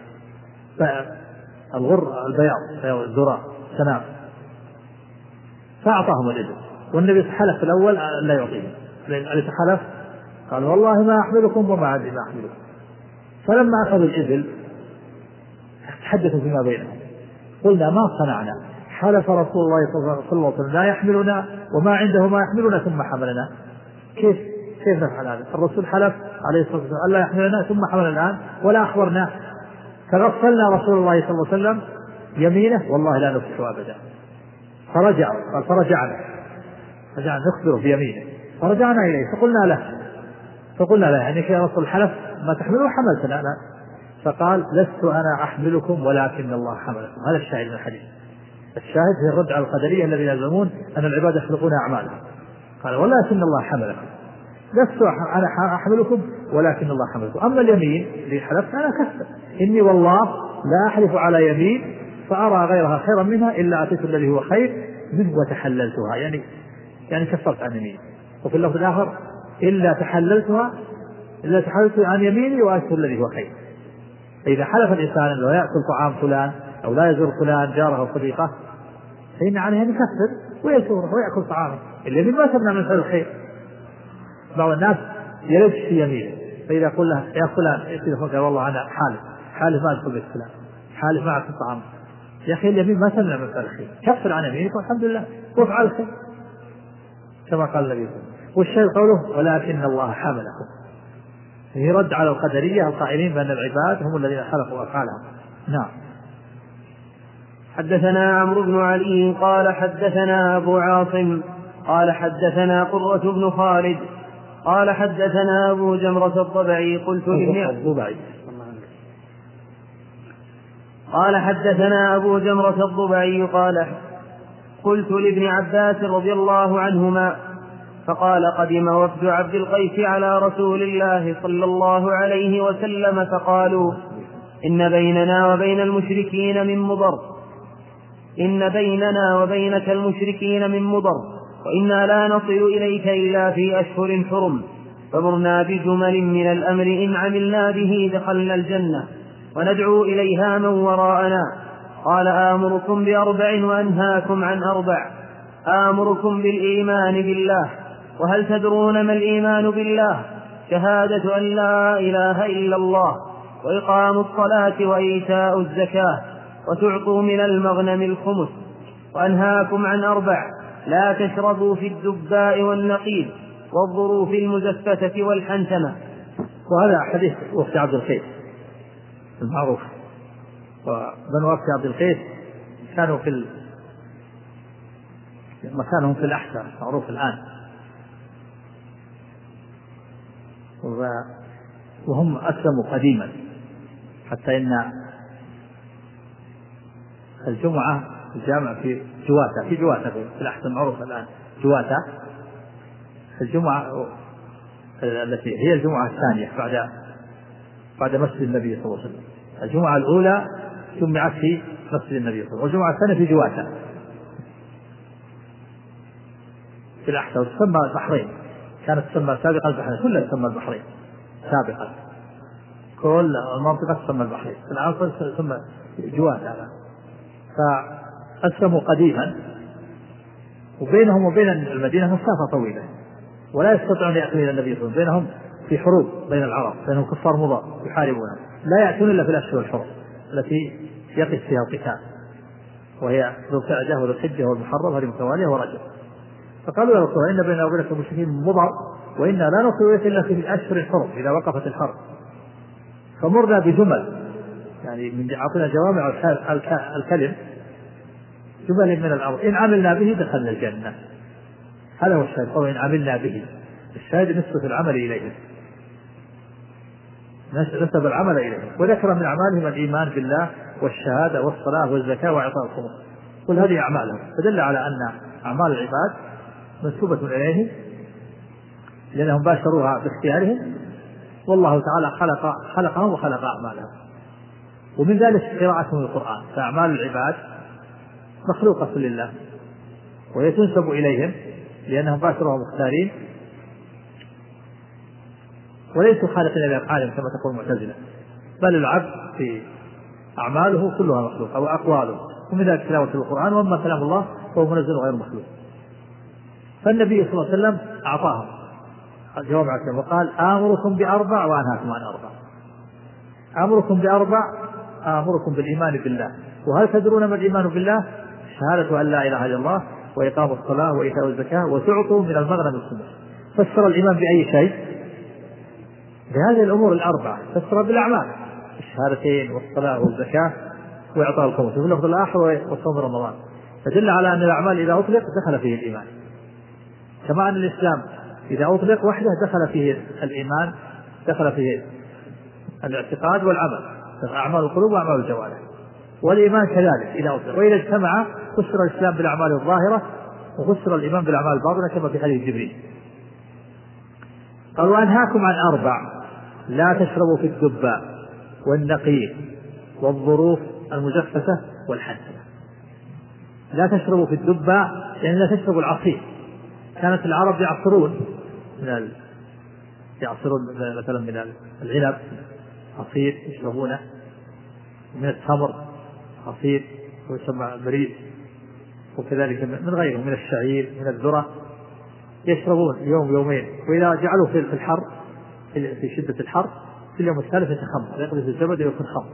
الغر البياض، الذراء سنام. فأعطاهم الإبل، والنبي حلف الأول لا يعطيهم، أليس حلف؟ قال والله ما أحملكم وما عندي ما أحملكم. فلما أخذوا الإبل تحدثوا فيما بينهم، قلنا ما صنعنا، حلف رسول الله صلى الله عليه وسلم لا يحملنا وما عنده ما يحملنا ثم حملنا، كيف نفعل هذا؟ الرسول حلف عليه الصلاة والسلام ألا يحملنا ثم حملنا الآن ولا أخبرنا. فغفلنا رسول الله صلى الله عليه وسلم يمينه والله لا نفسح أبدا. فرجعنا نخبره بيمينه، فرجعنا إليه فقلنا له يعني يا رسول الحلف ما تحملوا حملتنا أنا. فقال لست أنا أحملكم ولكن الله حملكم. هذا الشاهد من الحديث. الشاهد هي الرد على القدرية الذين يزعمون أن العباد يخلقون أعمالهم. قال ولكن الله حملكم، لست أنا أحملكم ولكن الله حملكم. أما اليمين اللي حلفت أنا كفر، إني والله لا أحلف على يمين فأرى غيرها خيرا منها إلا أتيت الذي هو خير منه وتحللتها، يعني كفرت عن يمين. وفي اللفظ الآخر إلا تحللت عن يميني وأتيت الذي هو خير. فإذا حلف الإنسان أنه لا يأكل طعام فلان أو لا يزور فلان جاره أو صديقه فإن عليه أن يكفر ويزوره ويأكل طعامه، اليمين ما تمنع من فعل الخير. بعض الناس يلج في يمينه، فإذا قل له يا فلان قال والله أنا حالف ما أدخل بيت فلان، حالف ما أكل طعام، يا أخي اليمين ما تمنع من فعل الخير، كفر عن يمينك والحمد لله وافعل الخير كما قال النبي. والشيء قوله ولكن الله حملكم، يرد على القدرية القائلين بأن العباد هم الذين خلقوا أفعالهم. نعم. حدثنا عمرو بن علي قال حدثنا أبو عاصم قال حدثنا قرة بن خالد قال حدثنا أبو جمرة الضبعي قال حدثنا أبو جمرة الضبعي قال قلت لابن عباس رضي الله عنهما فقال قدم وفد عبد القيس على رسول الله صلى الله عليه وسلم فقالوا إن بيننا وبين المشركين من مضر، إن بيننا وبينك المشركين من مضر، وإنا لا نصل إليك إلا في أشهر حرم، فمرنا بجمل من الأمر إن عملنا به دخلنا الجنة وندعو إليها من وراءنا. قال آمركم ب4 وأنهاكم عن 4، آمركم بالإيمان بالله، وهل تدرون ما الإيمان بالله؟ شهادة أن لا إله إلا الله، وإقام الصلاة وإيتاء الزكاة، وتعطوا من المغنم الخمس. وأنهاكم عن 4، لا تشربوا في الدباء والنقيب والظروف المزفتة والحنتمة. وهذا حديث وفد عبد القيس المعروف. وبنو عبد عبد القيس كانوا مكانهم في الأحساء معروف الآن، وهم أسلموا قديما، حتى إن الجمعة الجامع في جواتة في الأحساء معروف الآن جواتة، الجمعة التي هي الجمعة الثانية بعد مسجد النبي صلى الله عليه وسلم. الجمعة الأولى جمعت في مسجد النبي صلى الله عليه وسلم، والجمعة الثانية في جواتة في الأحساء، وتسمى البحرين، كانت تسمى سابقا البحرين، كلها تسمى البحرين سابقا، كل المنطقة تسمى البحرين، في العصر تسمى جواتة. فأسلموا قديما، وبينهم وبين المدينة مسافة طويلة، ولا يستطيعون يأتون إلى النبي صلى الله عليه وسلم، بينهم في حروب بين العرب، بينهم كفار مضر يحاربونهم، لا يأتون إلا في الأشهر الحرم التي يقف فيها القتال، وهي ذو القعدة وذو الحجة والمحرم هذه متوالية ورجب. فقالوا يا رسول الله إن بيننا وبينك المشركين مضر، وإنا لا نصل إلا في الأشهر الحرم إذا وقفت الحرب، فمرنا بجمل، يعني من أعطينا جوامع الكلم، جمل من الأمر إن عملنا به دخلنا الجنة. هذا هو الشاهد، أو إن عملنا به، الشاهد نسبة العمل إليه، نسب العمل إليه، وذكر من أعمالهم الإيمان بالله والشهادة والصلاة والزكاة وإعطاء الخمس، كل هذه أعمالهم، فدل على أن أعمال العباد منسوبة إليه لأنهم باشروها باختيارهم، والله تعالى خلقهم وخلق أعمالهم. ومن ذلك قراءتهم القرآن، فأعمال العباد مخلوقة لله وهي تنسب إليهم لأنهم باشروها مختارين، وليسوا خالقين لأفعالهم كما تقول المعتزلة، بل العبد في أعماله كلها مخلوقة وأقواله، ومن ذلك تلاوة القرآن، وأما كلام الله فهو منزل غير مخلوق. فالنبي صلى الله عليه وسلم أعطاهم جواب عكرم وقال آمركم بأربع وأنهاكم عن أربع. آمركم بأربع، آمركم بالإيمان بالله، وهل تدرون ما الإيمان بالله؟ شهادة أن لا إله إلا الله وإقام الصلاة وإيتاء الزكاة وتعطوا من المغنم الخمس. فسر الإيمان بأي شيء؟ بهذه الأمور الأربعة، فسر بالأعمال، الشهادتين والصلاة والزكاة وإعطاء الخمس، وفي اللفظ الآخر وصوم رمضان، فدل على أن الأعمال إذا أطلق دخل فيه الإيمان، كما أن الإسلام إذا أطلق وحده دخل فيه الإيمان، دخل فيه الاعتقاد والعمل، أعمال القلوب وأعمال الجوارح، والإيمان كذلك إذا أطلق. وإذا اجتمع فسر الإسلام بالأعمال الظاهرة وفسر الإيمان بالأعمال الباطنة كما في حديث جبريل. قال وأنهاكم عن أربع، لا تشربوا في الدباء والنقير والظروف المجففة والحنتمة. لا تشربوا في الدباء يعني لا تشربوا العصير. كانت العرب يعصرون مثلا من العنب عصير يشربونه، من التمر عصير ويسمى مريض، وكذلك من غيره من الشعير من الذرة يشربون يوم يومين، وإذا جعلوا في الحر في شدة الحر في اليوم الثالث يتخمر يقلب الزبد ويكون خمر.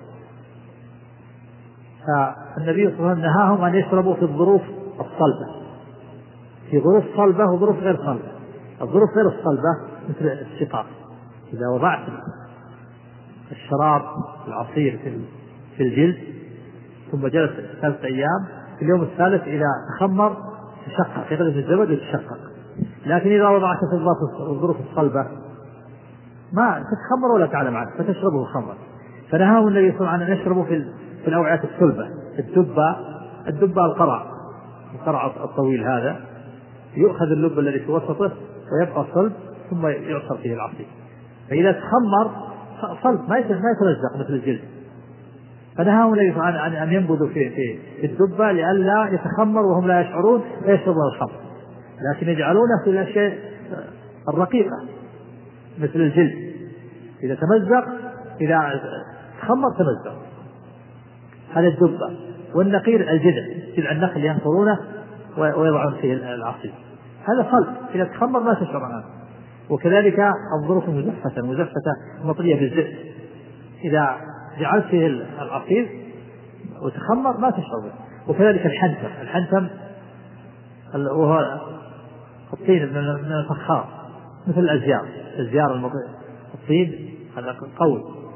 فالنبي صلى الله عليه وسلم نهاهم أن يشربوا في الظروف الصلبة، في ظروف صلبة وظروف غير صلبة. الظروف غير الصلبة مثل الشقاق، إذا وضعت الشراب العصير في الجلد ثم جلس 3 أيام، في اليوم الثالث إذا تخمر تشقق يغلب الزبد ويتشقق. لكن إذا وضعته في الظروف الصلبة ما تتخمر ولا تعلم عنه فتشربه خمر. فنهاه النبي صلى الله عليه وسلم أن يشربوا في الأوعية الصلبة، الدبة القرع الطويل هذا يؤخذ اللب الذي في وسطه ويبقى صلب ثم يعصر فيه العصير، فإذا تخمر صلب ما يتلزق مثل الجلد. فنهاهم النبي صلى الله عليه وسلم أن ينبذوا في الدبة لئلا يتخمر وهم لا يشعرون فيشربون الخمر، لكن يجعلونه في الأشياء الرقيقة مثل الجلد، إذا تمزق إذا تخمر تمزق. هذا الدبة. والنقير جذع النخل ينقرونه ويضعون فيه العصير، هذا صلب إذا تخمر ما تشعر عنه. وكذلك الظروف المزفة مطلية بالزيت، إذا جعلت فيه العصير وتخمر ما تشعر به. وكذلك الحنتم وهو الطين من الفخار مثل الأزيار الطين هذا قوي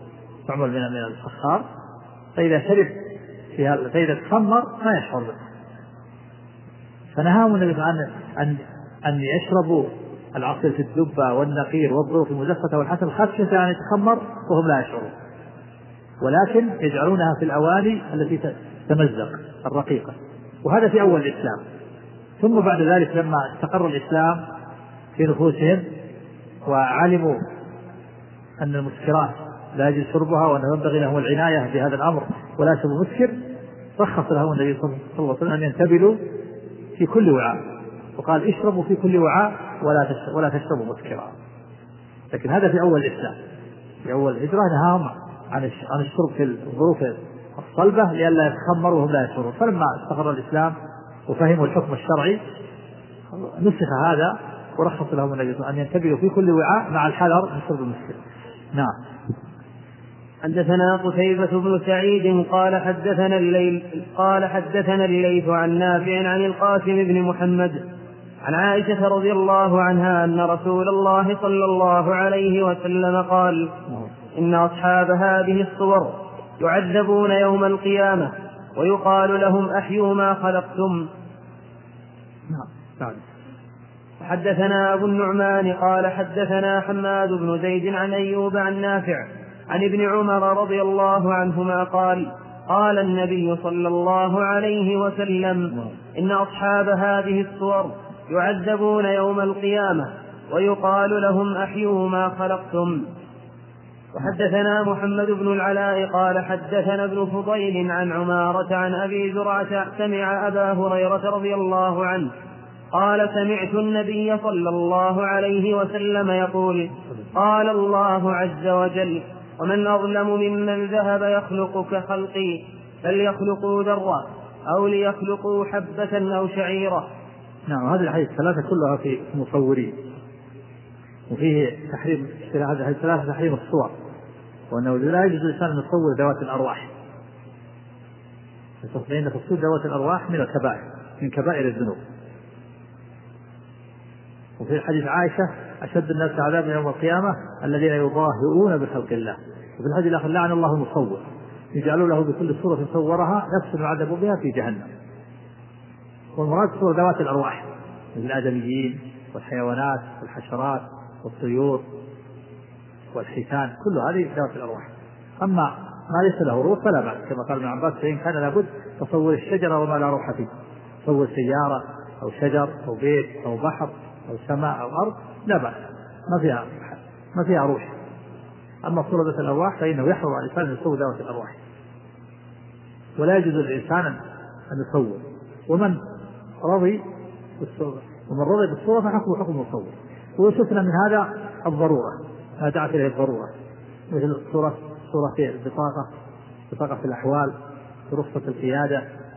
تعمل من الفخار، فإذا شرب فيها فإذا تخمر ما يشعر به. فنهاهم النبي أن يشربوا العصير في الدبة والنقير والظروف المزفتة والحسن خشية أن يتخمر وهم لا يشعرون، ولكن يجعلونها في الأواني التي تمزق الرقيقة. وهذا في أول الإسلام. ثم بعد ذلك لما استقر الإسلام في نفوسهم وعلموا أن المسكرات لا يجوز شربها وأنه ينبغي لهم العناية بهذا الأمر ولا شرب مسكر، رخص لهم النبي صلى الله عليه وسلم أن ينتبلوا في كل وعاء، وقال اشربوا في كل وعاء ولا تشربوا مسكرا. لكن هذا في أول الإسلام. في أول الهجرة نهاهم عن الشرب في الظروف الصلبة لئلا يتخمروا وهم لا يشعرون. فلما استقر الإسلام وفهموا الحكم الشرعي نسخ هذا ورخص لهم النبي أن ينتبهوا في كل وعاء مع الحذر من شرب المسكر. نعم. حدثنا قتيبة بن سعيد قال حدثنا الليث عن نافع عن القاسم بن محمد عن عائشة رضي الله عنها أن رسول الله صلى الله عليه وسلم قال: إن أصحاب هذه الصور يعذبون يوم القيامة ويقال لهم أحيوا ما خلقتم. حدثنا أبو النعمان قال حدثنا حماد بن زيد عن أيوب عن نافع عن ابن عمر رضي الله عنهما قال: قال النبي صلى الله عليه وسلم: إن أصحاب هذه الصور يعذبون يوم القيامة ويقال لهم أحيوا ما خلقتم. وحدثنا محمد بن العلاء قال حدثنا ابن فضيل عن عمارة عن أبي زرعة سمع أبا هريرة رضي الله عنه قال: سمعت النبي صلى الله عليه وسلم يقول: قال الله عز وجل: ومن أظلم ممن ذهب يخلق كخلقي فليخلقوا ذرة أو ليخلقوا حبة أو شعيرة. نعم. هذه الحديث الثلاثة كلها في مصورين، وفيه تحريم هذه الثلاثة تحريم الصور، وأنه لا يجوز الإنسان أن يصور ذوات الأرواح، فإن تصوير ذوات الأرواح من الكبائر، من كبائر الذنوب. وفي حديث عائشة: أشد الناس عذابا يوم القيامة الذين يضاهئون بخلق الله. وفي الحديث الآخر: لعن الله المصور، يجعلوا له بكل صورة صورها نفس يعذب بها في جهنم. والمراد صور ذوات الأرواح من الآدميين والحيوانات والحشرات والطيور والحيتان، كل هذه ذوات الأرواح. أما ما ليس له روح فلا بأس، كما قال ابن عباس: فإن كان لابد تصور الشجرة وما لا روح فيه، تصور سيارة أو شجر أو بيت أو بحر أو سماء أو أرض لا بأس، ما فيها روح. أما صورة ذات الأرواح فإنه يحرم على الإنسان أن يصور ذات الأرواح، ولا يجوز للإنسان أن يصور. ومن رضي بالصورة فحكمه حكم المصور. ويستثنى من هذا الضرورة، ما دعت إليه الضرورة، مثل صورة في بطاقة في الأحوال، ورخصة القيادة،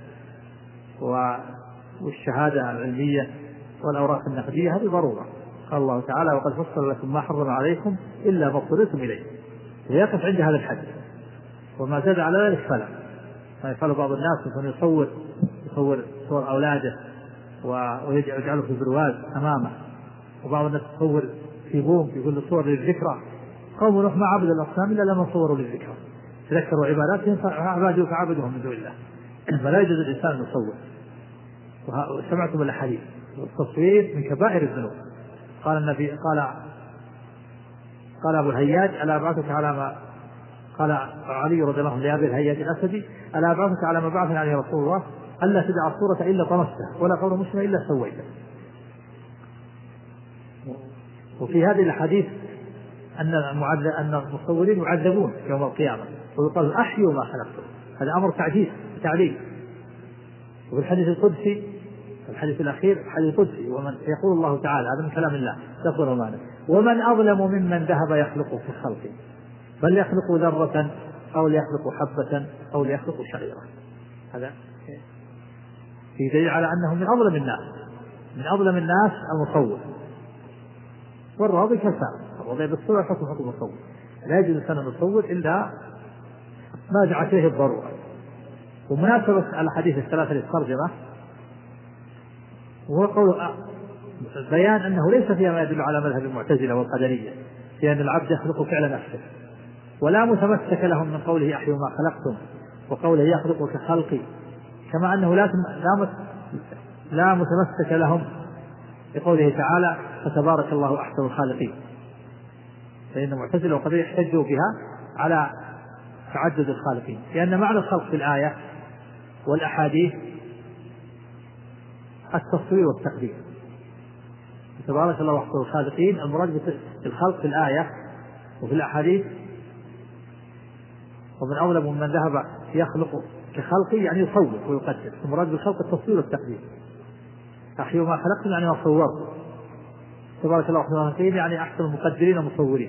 والشهادة العلمية، والأوراق النقدية. هذه ضرورة. قال الله تعالى: وقد فصل لكم ما حرم عليكم إلا ما اضطررتم إليه. ويقف عند هذا الحد، وما زاد على ذلك فلا. فيقال بعض الناس أنه يصور صور أولاده ويجعله في برواز أمامه، وبعض الناس يصور في بوم يقول له صور للذكرى. قوم نوح ما عبد الأصنام إلا لما صوروا للذكرى، تذكروا عباداتهم فعبدوهم من دون الله. فلا يجوز الإنسان أن يصور. وسمعتم الأحاديث: التصوير من كبائر الذنوب. قال النبي قال أبو الهياج: ألا أبعثك على ما قال علي رضي الله عنه لأبي الهياج الأسدي: ألا أبعثك على ما بعثني عليه رسول الله ألا تدع الصورة إلا طمسته ولا قول مسلم إلا سويته. وفي هذه الحديث أن المصورين يعذبون يوم القيامة، ويقال: أحيوا ما خلقتم. هذا أمر تعليل. وفي الحديث القدسي، الحديث الأخير حديث قدسي: ومن يقول الله تعالى، هذا من كلام الله تقول معنى: ومن أظلم ممن ذهب يخلق في خلقه بل يخلق ذرة أو ليخلق حبة أو ليخلق شعيرة. هذا في دليل على أنه من أظلم الناس المصور. والراضي كالفاعل، الراضي بالصورة حكم المصور. لا يجوز أن نصور إلا ما دعت إليه الضرورة. ومناسبة الحديث الثلاثة للترجمة وهو قول بيان أنه ليس فيها ما يدل على مذهب المعتزلة والقدرية في أن العبد يخلق فعل نفسه، ولا متمسك لهم من قوله أحيوا ما خلقتم وقوله يخلق كخلقي، كما أنه لا متمسك لهم بقوله تعالى فتبارك الله أحسن الخالقين، فإن المعتزلة وقدرية يحتجوا بها على تعدد الخالقين، لأن معنى الخلق في الآية والأحاديث التصوير والتقدير. تبارك الله أحسن الخالقين المراد بالخلق في الآية وفي الأحاديث، ومن أولى من ذهب يخلق كخلقه يعني يصور ويقدر، المراد بالخلق التصوير والتقدير. أحيوا ما خلقتم يعني ما صورتم، تبارك الله أحسن الخالقين يعني أحسن المقدرين ومصورين.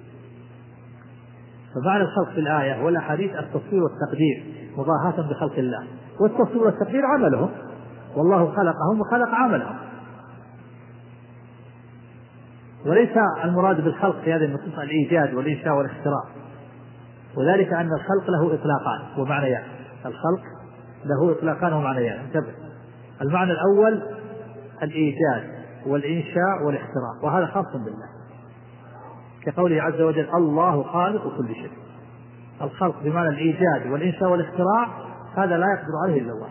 فمعنى الخلق في الآية والأحاديث التصوير والتقدير مضاهاة بخلق الله، والتصوير والتقدير عملهم، والله خلقهم وخلق عملهم. وليس المراد بالخلق في هذه النصوص الإيجاد والإنشاء والاختراع، وذلك أن الخلق له إطلاقان ومعنيان. الخلق له إطلاقان ومعنيان، انتبه. المعنى الأول الإيجاد والإنشاء والاختراع، وهذا خاص بالله، كقوله عز وجل الله خالق كل شيء. الخلق بمعنى الإيجاد والإنشاء والاختراع هذا لا يقدر عليه إلا الله.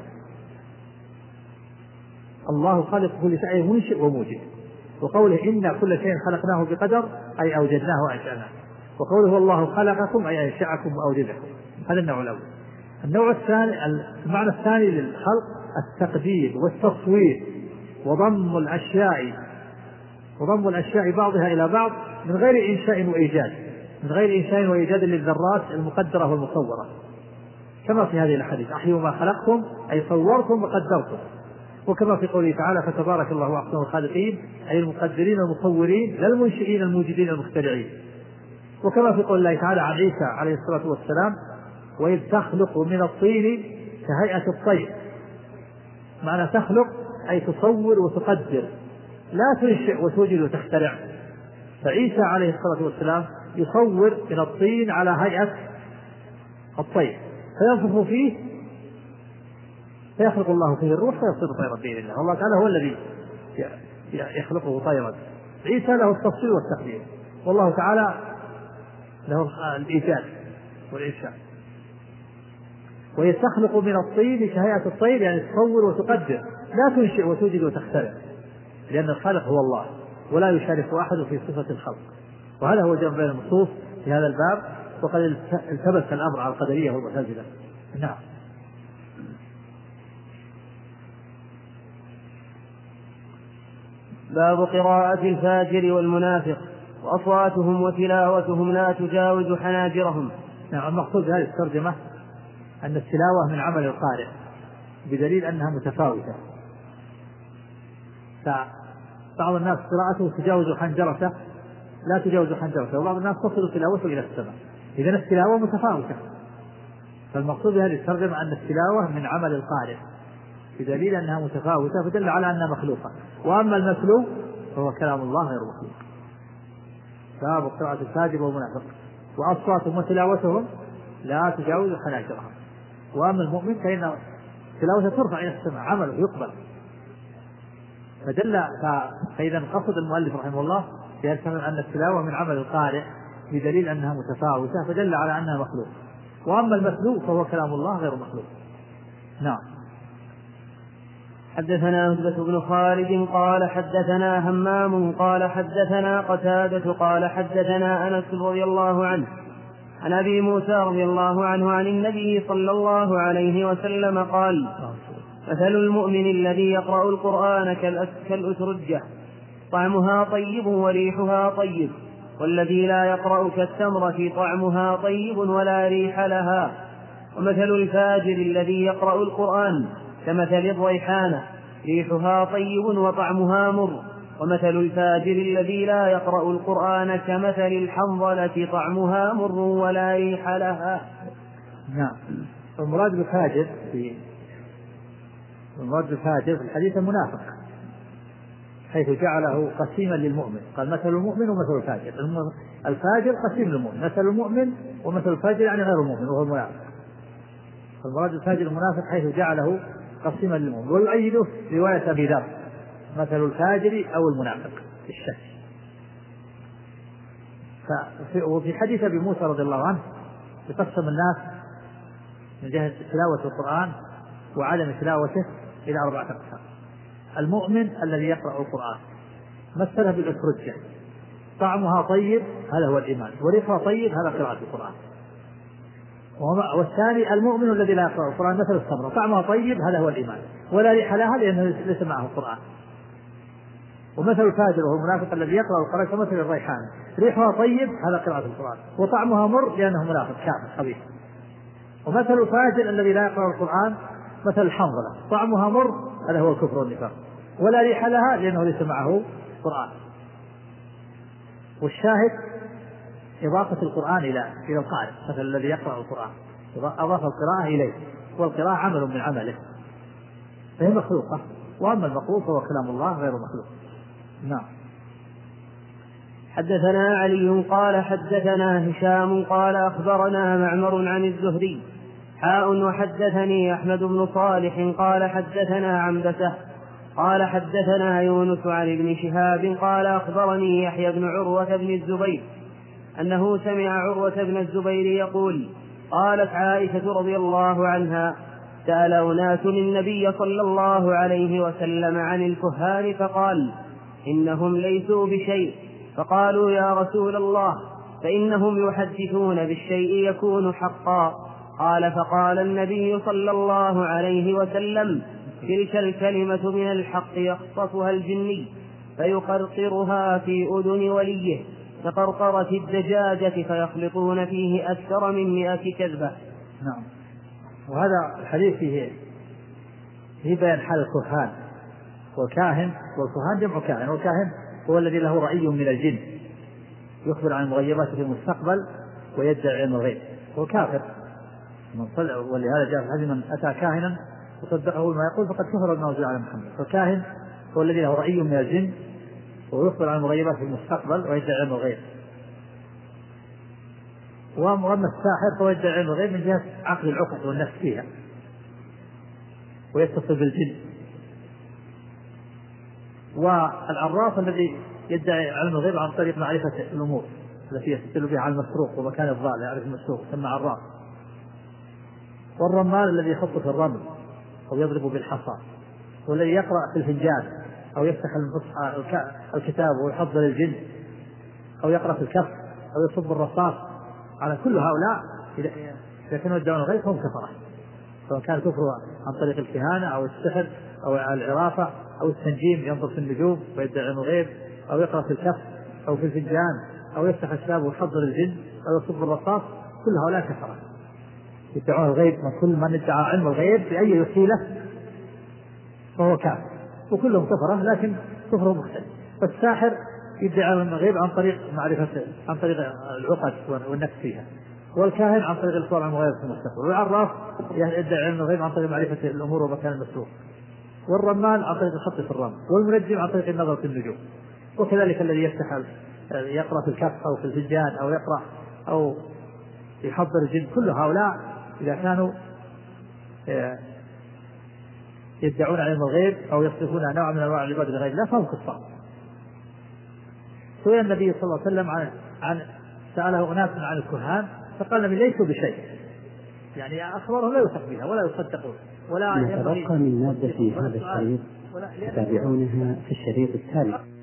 الله خالق كل شيء منشئ وموجد. وقوله إنا كل شيء خلقناه بقدر أي أوجدناه وأنشأناه. وقوله الله خلقكم أي أنشأكم وأوجدكم. هذا النوع الأول. النوع الثاني المعنى الثاني للخلق التقدير والتصوير وضم الأشياء بعضها إلى بعض من غير إنشاء وإيجاد، من غير إنشاء وإيجاد للذرات المقدرة والمصورة، كما في هذه الحديث أحيوا ما خلقتم أي صورتم وقدرتم، وكما في قوله تعالى فتبارك الله أحسن الخالقين أي المقدرين المصورين لا المنشئين الموجدين المخترعين. وكما في قول الله تعالى عن عيسى عليه الصلاة والسلام وإذ تخلق من الطين كهيئة الطير، معنى تخلق أي تصور وتقدر، لا تنشئ وتوجد وتخترع. فعيسى عليه الصلاة والسلام يصور من الطين على هيئة الطير فينفخ فيه فيخلق الله فيه الروح فيصير طيرا بإذن الله. الله تعالى هو الذي يخلقه طيرا. عيسى له التصوير والتقدير، والله تعالى له الإيجاد والإنشاء. ويستخلق من الطين كهيئة الطير يعني تصور وتقدر، لا تنشئ وتوجد وتخترع، لأن الخالق هو الله ولا يشارك أحد في صفة الخلق. وهذا هو الجمع بين النصوص في هذا الباب، وقد التبس الأمر على القدرية والمعتزلة. نعم. باب قراءة الفاجر والمنافق وأصواتهم وتلاوتهم لا تجاوز حناجرهم. نعم. المقصود بهذه الترجمة أن التلاوة من عمل القارئ بدليل أنها متفاوتة، فبعض الناس قراءته تجاوز حنجرته لا تجاوز حنجرته، وبعض الناس تصل تلاوته إلى السماء. إذن التلاوة متفاوتة، فالمقصود بهذه الترجمة أن التلاوة من عمل القارئ بدليل أنها متفاوتة فدل على أنها مخلوقة. وأما المتلو فهو كلام الله غير مخلوق. باب قراءة الفاجر والمنافق وأصواتهم وتلاوتهم لا تجاوز حناجرهم. وأما المؤمن فإن تلاوته ترفع إلى السماء، عمله يقبل. فإذا قصد المؤلف رحمه الله يفهم أن التلاوة من عمل القارئ بدليل أنها متفاوتة فدل على أنها مخلوق. وأما المتلو فهو كلام الله غير مخلوق. نعم. حدثنا هدبة بن خالد قال حدثنا همام قال حدثنا قتادة قال حدثنا أنس رضي الله عنه عن أبي موسى رضي الله عنه عن النبي صلى الله عليه وسلم قال مثل المؤمن الذي يقرأ القرآن كالأترجة طعمها طيب وريحها طيب، والذي لا يقرأ كالتمرة طعمها طيب ولا ريح لها. ومثل الفاجر الذي يقرأ القرآن كمثل الريحانة ريحها طيب وطعمها مر. ومثل الفاجر الذي لا يقرأ القرآن كمثل الحنظلة طعمها مر ولا ريح لها. نعم. المراد بالفاجر في الحديث المنافق، حيث جعله قسيما للمؤمن، قال مثل المؤمن ومثل الفاجر. الفاجر قسيم للمؤمن، مثل المؤمن ومثل الفاجر يعني غير المؤمن وهو المنافق. فالمراد بالفاجر المنافق حيث جعله قسيما للمؤمن. ويؤيده رواية أبي ذر مثل الفاجر أو المنافق في الشك. وفي حديث أبي موسى رضي الله عنه يقسم الناس من جهة تلاوة القرآن وعدم تلاوته إلى 4 أقسام. المؤمن الذي يقرأ القرآن مثله بالأسرجة، طعمها طيب هذا هو الإيمان، وريحها طيب هذا قراءة القرآن. والثاني المؤمن الذي لا يقرأ القرآن مثل التمرة، طعمها طيب هذا هو الإيمان، ولا ريح لها لأنه ليس معه القرآن. ومثل الفاجر وهو المنافق الذي يقرأ القرآن كمثل الريحان، ريحها طيب هذا قراءة القرآن، وطعمها مر لأنه منافق كافر خبيث. ومثل الفاجر الذي لا يقرأ القرآن مثل الحنظلة، طعمها مر هذا هو الكفر والنفاق، ولا ريح لها لأنه ليس معه قرآن. والشاهد إضافة القرآن إلى القارئ، مثل الذي يقرأ القرآن أضاف القراءة إليه، والقراءة عمل من عمله فهي مخلوقة، وأما المخلوق فهو كلام الله غير مخلوق. نعم. حدثنا علي قال حدثنا هشام قال أخبرنا معمر عن الزهري وحدثني أحمد بن صالح قال حدثنا عنبسة قال حدثنا يونس عن ابن شهاب قال أخبرني يحيى بن عروة بن الزبير أنه سمع عروة بن الزبير يقول قالت عائشة رضي الله عنها سأل أناس النبي صلى الله عليه وسلم عن الكهان فقال إنهم ليسوا بشيء، فقالوا يا رسول الله فإنهم يحدثون بالشيء يكون حقا. قال فقال النبي صلى الله عليه وسلم تلك الكلمة من الحق يخطفها الجني فيقرقرها في أذن وليه كقرقرة الدجاجة فيخلطون فيه أكثر من 100 كذبة. نعم. وهذا الحديث فيه بيان حال الكهان والكاهن، والكهان جمع كاهن، والكاهن هو الذي له رأي من الجن يخبر عن المغيبات في المستقبل ويدعي علم الغيب، هو كافر. ولهذا جاء في الحديث من أتى كاهنا وصدقه ما يقول فقد كفر بما أنزل على محمد. فالكاهن هو الذي له رأي من الجن ويخبر عن المغيبات في المستقبل ويدعي علم الغيب. وأما الساحر فهو يدعي علم الغيب من جهة عقل العقد والنفس فيها ويتصل بالجن. والعراف الذي يدعي علم الغيب عن طريق معرفة الأمور التي يستدل بها على المسروق ومكان الضال يعرف المسروق يسمى عراف. والرمال الذي يخط في الرمل أو يضرب بالحصى، والذي يقرأ في الفنجان أو يفتح الكتاب ويحضر الجن أو يقرأ في الكف أو يصب الرصاص. على كل هؤلاء إذا كانوا يدعون الغيب هم كفرة، سواء كان كفر عن طريق الكهانة أو السحر أو العرافة أو التنجيم ينظر في النجوم ويدعي علم الغيب، أو يقرأ في الكف أو في الفنجان أو يفتح الكتاب ويحضر الجن أو يصب الرصاص. كل هؤلاء كفرة يدعون الغيب. من كل من ادعى علم الغيب بأي وسيلة فهو كافر، وكلهم كفرة لكن كفر مختلف. فالساحر يدعي علم الغيب عن طريق معرفة عن طريق العقد والنفس فيها، والكاهن عن طريق الإخبار عن المغيب في المستقبل، والعراف يدعي علم الغيب عن طريق معرفة الأمور ومكان المسروق، والرمال عن طريق الخط في الرمل، والمنجم عن طريق النظر في النجوم. وكذلك الذي يقرأ في الكف أو في الفنجان أو يقرأ أو يحضر الجن. كل هؤلاء إذا كانوا يدعون علم الغيب أو يصرفون نوع من أنواع العبادة لغير الله فهم كفار. سئل النبي صلى الله عليه وسلم عن سأله أناس عن الكهان فقال النبي ليسوا بشيء، يعني أخبارهم لا يوثق بها ولا يصدقون ولا يتبقى من مادة هذا الشريط تتابعونها في الشريط التالي.